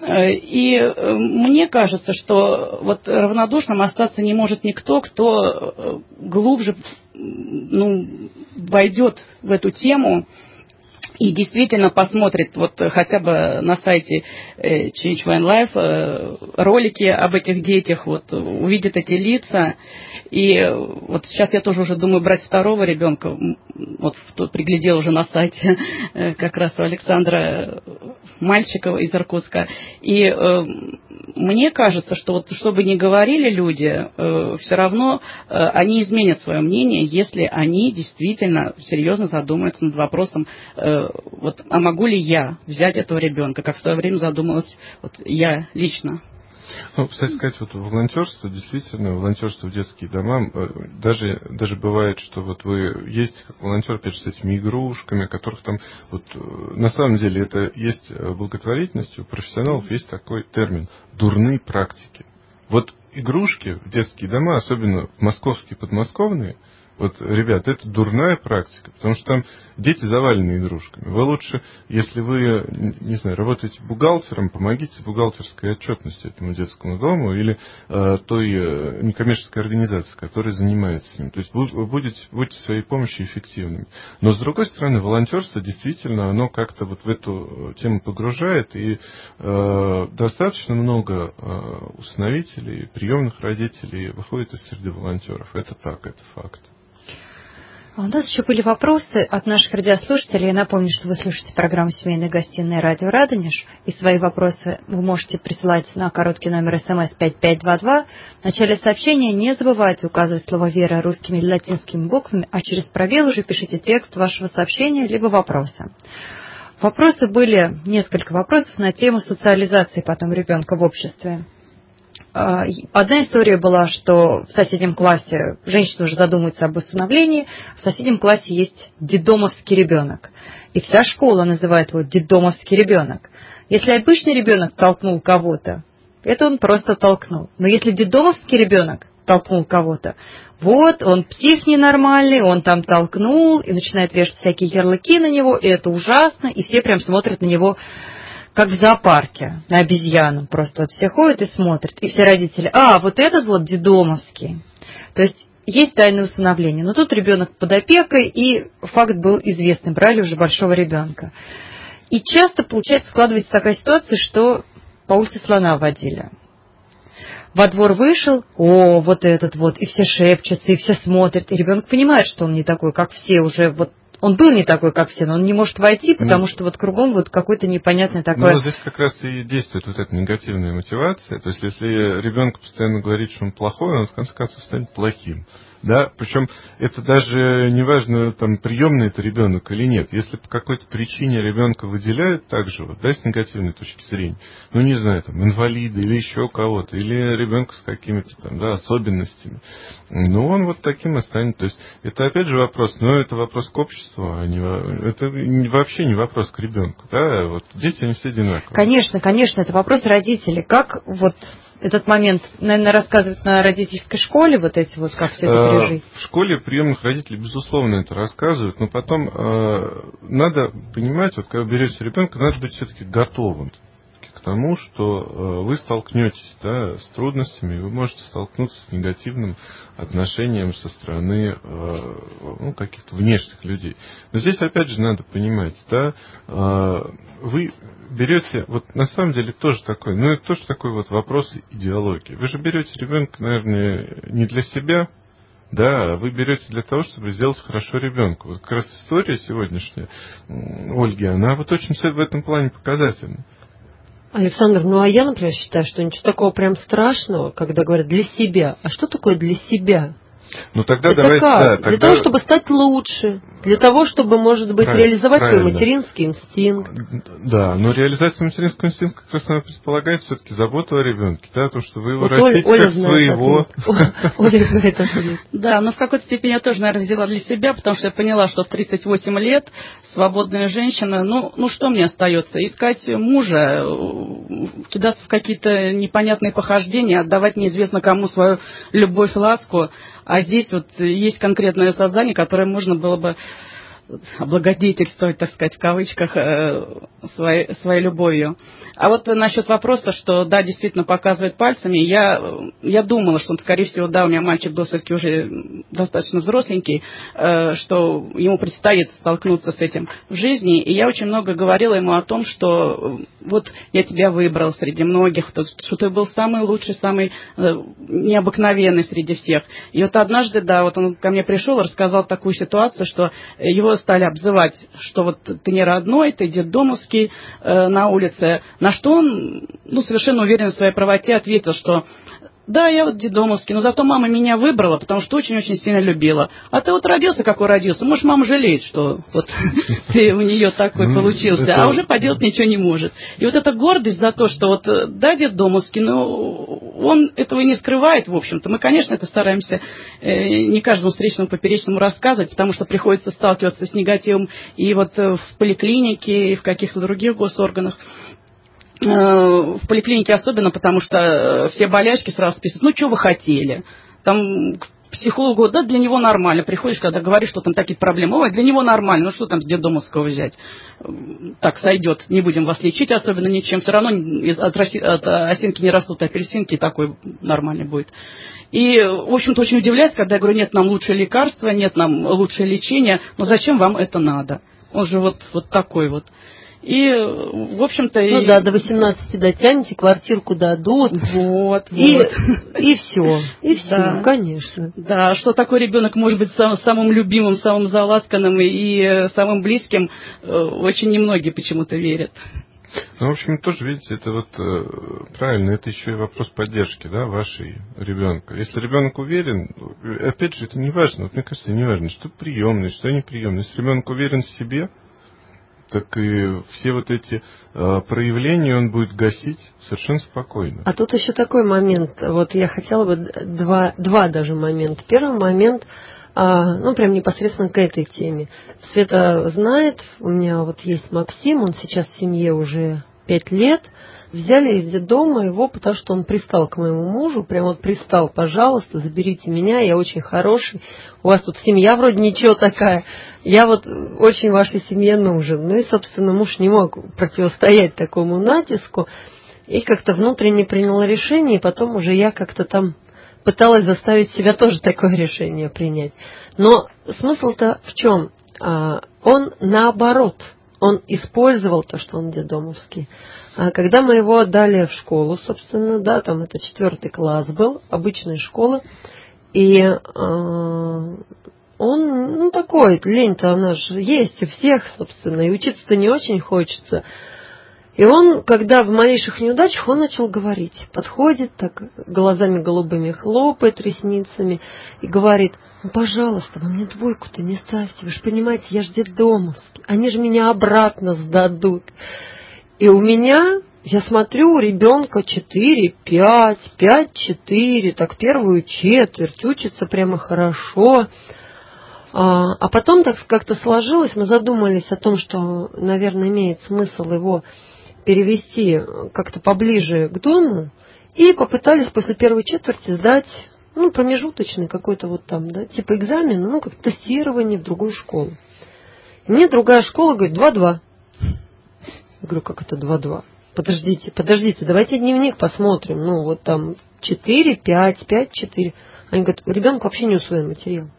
И мне кажется, что вот равнодушным остаться не может никто, кто глубже, ну, войдет в эту тему и действительно посмотрит вот хотя бы на сайте Change My Life ролики об этих детях, вот увидит эти лица. И вот сейчас я тоже уже думаю брать второго ребенка. Вот приглядел уже на сайте как раз у Александра мальчика из Иркутска. И э, мне кажется, что вот что бы ни говорили люди, э, все равно э, они изменят свое мнение, если они действительно серьезно задумаются над вопросом, э, вот, а могу ли я взять этого ребенка, как в свое время задумалась вот, я лично. Ну, кстати сказать, вот волонтерство, действительно, волонтерство в детские дома, даже, даже бывает, что вот вы ездите как волонтер, опять же, с этими игрушками, которых там, вот, на самом деле, это есть благотворительность, у профессионалов есть такой термин – дурные практики. Вот игрушки в детские дома, особенно московские, подмосковные, вот, ребят, это дурная практика, потому что там дети завалены игрушками. Вы лучше, если вы, не знаю, работаете бухгалтером, помогите с бухгалтерской отчетностью этому детскому дому или э, той э, некоммерческой организации, которая занимается им. То есть вы будете, будете в своей помощи эффективными. Но, с другой стороны, волонтерство действительно, оно как-то вот в эту тему погружает, и э, достаточно много э, усыновителей, приемных родителей выходит из среды волонтеров. Это так, это факт. А у нас еще были вопросы от наших радиослушателей. Я напомню, что вы слушаете программу «Семейная гостиная» радио «Радонеж». И свои вопросы вы можете присылать на короткий номер СМС пять пять два два. В начале сообщения не забывайте указывать слово «Вера» русскими или латинскими буквами, а через пробел уже пишите текст вашего сообщения либо вопроса. Вопросы были, несколько вопросов на тему социализации потом ребенка в обществе. Одна история была, что в соседнем классе женщина уже задумывается об усыновлении, в соседнем классе есть детдомовский ребенок. И вся школа называет его детдомовский ребенок. Если обычный ребенок толкнул кого-то, это он просто толкнул. Но если детдомовский ребенок толкнул кого-то, вот, он псих ненормальный, он там толкнул, и начинает вешать всякие ярлыки на него, и это ужасно, и все прям смотрят на него как в зоопарке, на обезьяну. Просто вот все ходят и смотрят. И все родители, а, вот этот вот детдомовский. То есть есть тайное усыновление. Но тут ребенок под опекой, и факт был известный. Брали уже большого ребенка. И часто, получается, складывается такая ситуация, что по улице слона водили. Во двор вышел, о, вот этот вот, и все шепчутся, и все смотрят. И ребенок понимает, что он не такой, как все уже вот. Он был не такой, как все, но он не может войти, потому mm. что вот кругом вот какой-то непонятный такой... Ну, здесь как раз и действует вот эта негативная мотивация. То есть, если ребенку постоянно говорит, что он плохой, он в конце концов станет плохим. Да, причем это даже не важно, там, приемный это ребенок или нет. Если по какой-то причине ребенка выделяют также, вот, да, с негативной точки зрения, ну, не знаю, там, инвалида или еще кого-то, или ребенка с какими-то там, да, особенностями, ну, он вот таким и станет. То есть, это опять же вопрос, но это вопрос к обществу, а не, это вообще не вопрос к ребенку, да, вот, дети, они все одинаковые. Конечно, конечно, это вопрос родителей. Как вот... Этот момент, наверное, рассказывают на родительской школе, вот эти вот, как все это пережить? В школе приемных родителей, безусловно, это рассказывают, но потом э, надо понимать, вот когда вы берете ребенка, надо быть все-таки готовым к тому, что э, вы столкнетесь, да, с трудностями, вы можете столкнуться с негативным отношением со стороны э, ну, каких-то внешних людей. Но здесь, опять же, надо понимать, да, э, вы берете, вот на самом деле тоже такой, ну это тоже такой вот вопрос идеологии. Вы же берете ребенка, наверное, не для себя, да, вы берете для того, чтобы сделать хорошо ребенку. Вот как раз история сегодняшняя Ольги, она вот очень в этом плане показательна. Александр, ну а я, например, считаю, что ничего такого прям страшного, когда говорят «для себя». А что такое «для себя»? Ну тогда это давайте... как? Да, для тогда... того, чтобы стать лучше, для того, чтобы, может быть, правильно, реализовать правильно. свой материнский инстинкт. Да, но реализация материнского инстинкта как раз предполагает все-таки заботу о ребенке, да, то, что вы его вот растите Оля, как Оля своего. Оля знает ответ. Да, но в какой-то степени я тоже, наверное, взяла для себя, потому что я поняла, что в тридцать восемь лет свободная женщина, ну, ну что мне остается? Искать мужа, кидаться в какие-то непонятные похождения, отдавать неизвестно кому свою любовь, ласку. А здесь вот есть конкретное создание, которое можно было бы облагодетельствовать, так сказать, в кавычках, своей, своей любовью. А вот насчет вопроса, что, да, действительно показывает пальцами, я, я думала, что он, скорее всего, да, у меня мальчик был все-таки уже достаточно взросленький, что ему предстоит столкнуться с этим в жизни, и я очень много говорила ему о том, что вот я тебя выбрал среди многих, что ты был самый лучший, самый необыкновенный среди всех. И вот однажды, да, вот он ко мне пришел и рассказал такую ситуацию, что его стали обзывать, что вот ты не родной, ты детдомовский э, на улице. На что он, ну, совершенно уверен в своей правоте, ответил, что да, я вот детдомовский, но зато мама меня выбрала, потому что очень-очень сильно любила. А ты вот родился, какой родился. Может, мама жалеет, что вот ты у нее такой получился, а уже поделать ничего не может. И вот эта гордость за то, что вот, да, детдомовский, но он этого и не скрывает, в общем-то. Мы, конечно, это стараемся не каждому встречному поперечному рассказывать, потому что приходится сталкиваться с негативом и вот в поликлинике, и в каких-то других госорганах. В поликлинике особенно, потому что все болячки сразу списывают. Ну, что вы хотели? Там к психологу, да, для него нормально. Приходишь, когда говоришь, что там такие проблемы. Ой, для него нормально. Ну, что там с детдомовского взять? Так, сойдет. Не будем вас лечить особенно ничем. Все равно от, от осинки не растут апельсинки, и такой нормальный будет. И, в общем-то, очень удивляюсь, когда я говорю, нет нам лучшее лекарство, нет нам лучшее лечение. Но зачем вам это надо? Он же вот, вот такой вот. И, в общем-то... Ну и... да, до восемнадцати дотянете, квартирку дадут. Вот, и, вот. И все, и все, да. конечно. Да, что такой ребенок может быть сам, самым любимым, самым заласканным и, и самым близким, очень немногие почему-то верят. Ну, в общем, тоже, видите, это вот э, правильно, это еще и вопрос поддержки, да, вашей ребенка. Если ребенок уверен, опять же, это не важно, вот мне кажется, не важно, что приемный, что неприемный. Если ребенок уверен в себе, так и все вот эти э, проявления он будет гасить совершенно спокойно. А тут еще такой момент, вот я хотела бы два, два даже момента. Первый момент, а, ну, прям непосредственно к этой теме. Света знает, у меня вот есть Максим, он сейчас в семье уже пять лет. Взяли из детдома его, потому что он пристал к моему мужу, прям вот пристал, пожалуйста, заберите меня, я очень хороший, у вас тут семья вроде ничего такая, я вот очень вашей семье нужен. Ну и, собственно, муж не мог противостоять такому натиску, и как-то внутренне принял решение, и потом уже я как-то там пыталась заставить себя тоже такое решение принять. Но смысл-то в чем? Он наоборот, он использовал то, что он детдомовский. А когда мы его отдали в школу, собственно, да, там это четвертый класс был, обычная школа, и э, он, ну, такой, лень-то она же есть у всех, собственно, и учиться-то не очень хочется. И он, когда в малейших неудачах, он начал говорить, подходит, так глазами голубыми хлопает, ресницами, и говорит: ну, пожалуйста, вы мне двойку-то не ставьте, вы же понимаете, я же детдомовский, они же меня обратно сдадут. И у меня, я смотрю, у ребенка четыре, пять, пять, четыре, так первую четверть, учится прямо хорошо. А, а потом так как-то сложилось, мы задумались о том, что, наверное, имеет смысл его перевести как-то поближе к дому, и попытались после первой четверти сдать, ну, промежуточный какой-то вот там, да, типа экзамен, ну, как тестирование в другую школу. И мне другая школа говорит: два-два. Я говорю: как это два-два? Подождите, подождите, давайте дневник посмотрим. Ну, вот там четыре, пять, пять, четыре. Они говорят: у ребенка вообще не усвоен материал.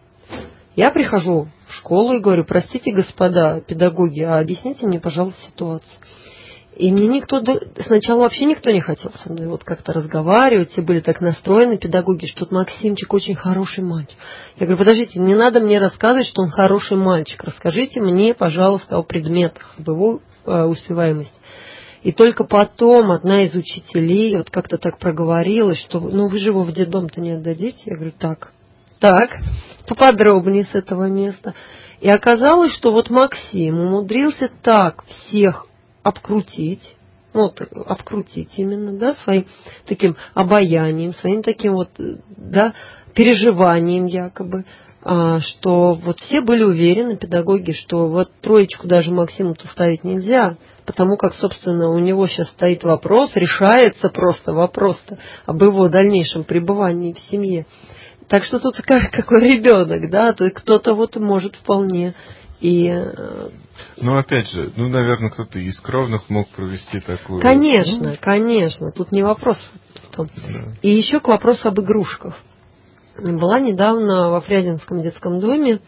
Я прихожу в школу и говорю: простите, господа педагоги, а объясните мне, пожалуйста, ситуацию. И мне никто, сначала вообще никто не хотел со мной вот как-то разговаривать, все были так настроены, педагоги, что тут Максимчик очень хороший мальчик. Я говорю: подождите, не надо мне рассказывать, что он хороший мальчик, расскажите мне, пожалуйста, о предметах, об его э, успеваемости. И только потом одна из учителей вот как-то так проговорилась, что ну вы же его в детдом-то не отдадите. Я говорю: так, так, поподробнее с этого места. И оказалось, что вот Максим умудрился так всех обкрутить, вот, обкрутить именно, да, своим таким обаянием, своим таким вот, да, переживанием якобы, а, что вот все были уверены, педагоги, что вот троечку даже Максиму-то ставить нельзя, потому как, собственно, у него сейчас стоит вопрос, решается просто вопрос-то об его дальнейшем пребывании в семье. Так что тут как, какой ребенок, да, то есть кто-то вот может вполне и... Ну, опять же, ну, наверное, кто-то из кровных мог провести такую... Конечно, конечно, тут не вопрос в том. Да. И еще к вопросу об игрушках. Была недавно во Фрязинском детском доме,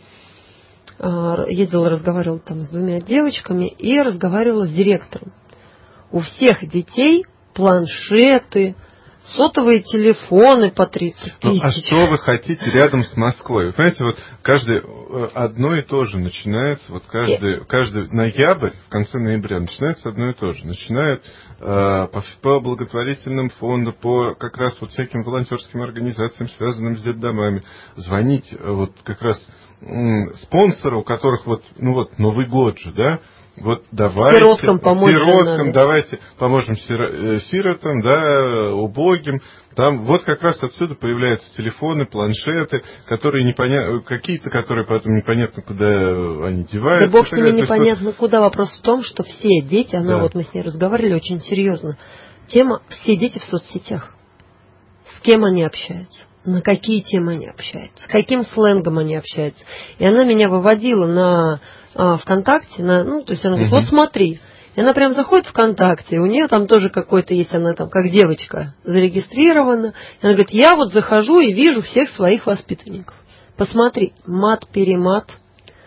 ездила, разговаривала там с двумя девочками и разговаривала с директором. У всех детей планшеты, сотовые телефоны по тридцать тысяч. Ну, а что вы хотите рядом с Москвой? Вы понимаете, вот каждый одно и то же начинается, вот каждый, каждый ноябрь, в конце ноября начинается одно и то же. Начинают э, по, по благотворительным фондам, по как раз вот всяким волонтерским организациям, связанным с детдомами, звонить вот как раз м, спонсору, у которых вот, ну вот Новый год же, да, вот давайте, сироткам помочь, сироткам, давайте поможем сиротам, да, убогим. Там вот как раз отсюда появляются телефоны, планшеты, которые непонятно, какие-то, которые потом непонятно куда они деваются. Да бог с ними непонятно есть, куда. Вопрос в том, что все дети, она да. вот мы с ней разговаривали очень серьезно. Тема: все дети в соцсетях. С кем они общаются? На какие темы они общаются? С каким сленгом они общаются? И она меня выводила на а, ВКонтакте, на, ну, то есть она говорит: вот смотри. И она прям заходит в ВКонтакте, и у нее там тоже какой-то есть, она там как девочка зарегистрирована. И она говорит: я вот захожу и вижу всех своих воспитанников. Посмотри, мат-перемат,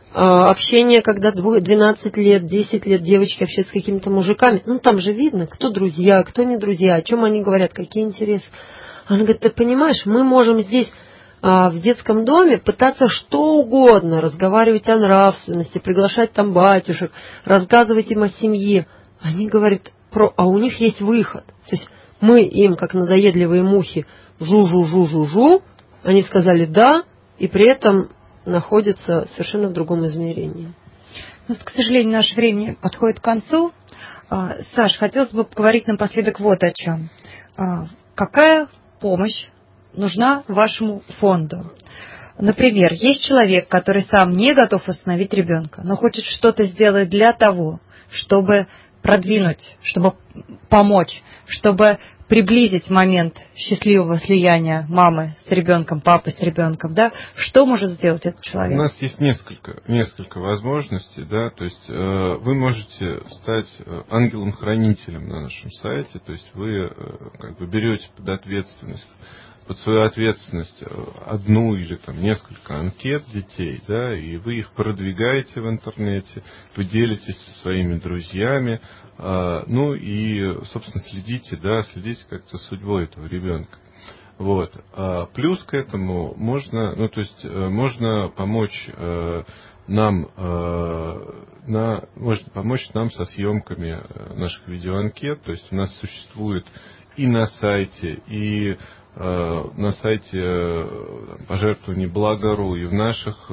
общение, когда двенадцать лет, десять лет девочки общаются с какими-то мужиками. Ну, там же видно, кто друзья, кто не друзья, о чем они говорят, какие интересы. Она говорит, ты понимаешь, мы можем здесь в детском доме пытаться что угодно, разговаривать о нравственности, приглашать там батюшек, рассказывать им о семье. Они говорят, про, а у них есть выход. То есть мы им, как надоедливые мухи, жу-жу-жу-жу-жу, они сказали да, и при этом находятся совершенно в другом измерении. Ну, к сожалению, наше время подходит к концу. Саш, хотелось бы поговорить напоследок вот о чем. Какая помощь нужна вашему фонду? Например, есть человек, который сам не готов усыновить ребенка, но хочет что-то сделать для того, чтобы продвинуть, чтобы помочь, чтобы приблизить момент счастливого слияния мамы с ребенком, папы с ребенком, да? Что может сделать этот человек? У нас есть несколько, несколько возможностей, да, то есть э, вы можете стать ангелом-хранителем на нашем сайте, то есть вы э, как бы берете под ответственность под свою ответственность одну или там несколько анкет детей, да, и вы их продвигаете в интернете, вы делитесь со своими друзьями, э, ну и, собственно, следите, да, следите как-то судьбой этого ребенка. Вот. А плюс к этому можно, ну, то есть можно помочь э, нам, э, на, можно помочь нам со съемками наших видеоанкет, то есть у нас существует и на сайте, и на сайте пожертвований Благо.ру и в наших,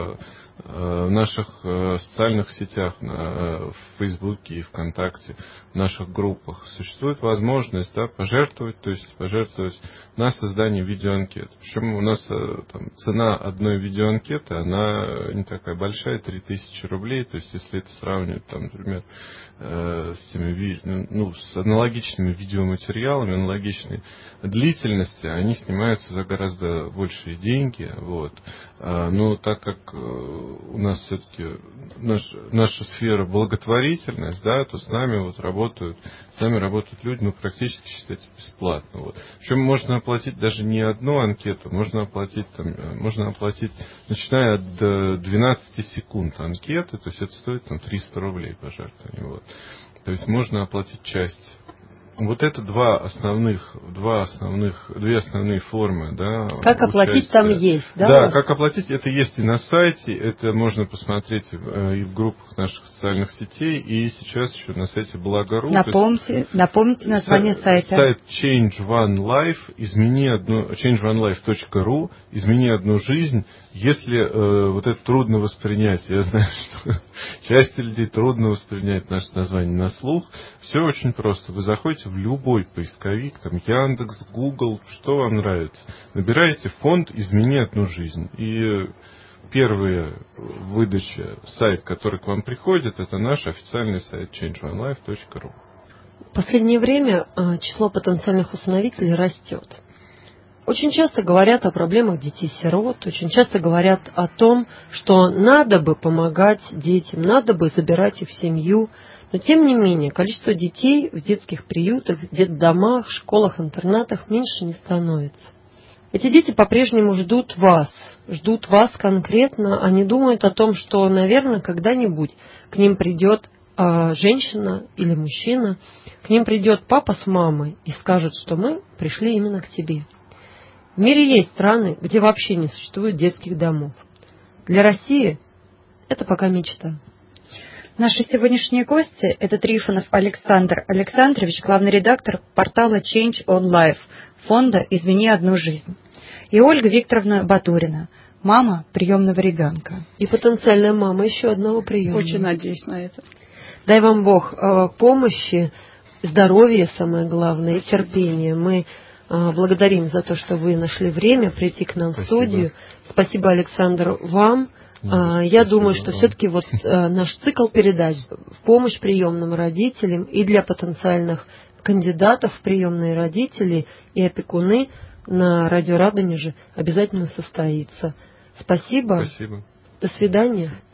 в наших социальных сетях, в Фейсбуке и ВКонтакте, в наших группах существует возможность, да, пожертвовать, то есть пожертвовать на создание видеоанкет. Причем у нас там, цена одной видеоанкеты, она не такая большая, три тысячи рублей, то есть если это сравнивать, там, например, с теми, ну, с аналогичными видеоматериалами, аналогичной длительности, они снимаются за гораздо большие деньги, вот. Но так как у нас все-таки наш, наша сфера благотворительность, да, то с нами вот работают, с нами работают люди, ну, практически, считайте, бесплатно. Вот. Причем можно оплатить даже не одну анкету, можно оплатить, там, можно оплатить, начиная от двенадцати секунд анкеты, то есть это стоит там триста рублей пожертвования. Вот. То есть можно оплатить часть. Вот это два основных, два основных, две основные формы, да. Как оплатить там есть, да? Да, как оплатить, это есть и на сайте, это можно посмотреть и в группах наших социальных сетей, и сейчас еще на сайте Благо.ру. Напомните, напомните название сайта. Сайт Change One Life, измени одну, чейндж ван лайф точка ру, измени одну жизнь. Если э, вот это трудно воспринять, я знаю, что часть людей трудно воспринять наше название на слух, все очень просто. Вы заходите в любой поисковик, там Яндекс, Google, что вам нравится. Набираете фонд «Измени одну жизнь». И первая выдача, сайт, который к вам приходит, это наш официальный сайт чейндж ван лайф точка ру. В последнее время число потенциальных усыновителей растет. Очень часто говорят о проблемах детей-сирот, очень часто говорят о том, что надо бы помогать детям, надо бы забирать их в семью. Но, тем не менее, количество детей в детских приютах, детдомах, школах, интернатах меньше не становится. Эти дети по-прежнему ждут вас, ждут вас конкретно. Они думают о том, что, наверное, когда-нибудь к ним придет а, женщина или мужчина, к ним придет папа с мамой и скажет, что мы пришли именно к тебе. В мире есть страны, где вообще не существует детских домов. Для России это пока мечта. Наши сегодняшние гости – это Трифонов Александр Александрович, главный редактор портала Change One Life, фонда «Измени одну жизнь». И Ольга Викторовна Батурина, мама приемного ребенка. И потенциальная мама еще одного приемного. Очень надеюсь на это. Дай вам Бог помощи, здоровья, самое главное, и терпения. Мы благодарим за то, что вы нашли время прийти к нам в студию. Спасибо, Александр, вам. Ну, Я думаю, что все-таки вот наш цикл передач в помощь приемным родителям и для потенциальных кандидатов в приемные родители и опекуны на радио Радонеже обязательно состоится. Спасибо. Спасибо. До свидания.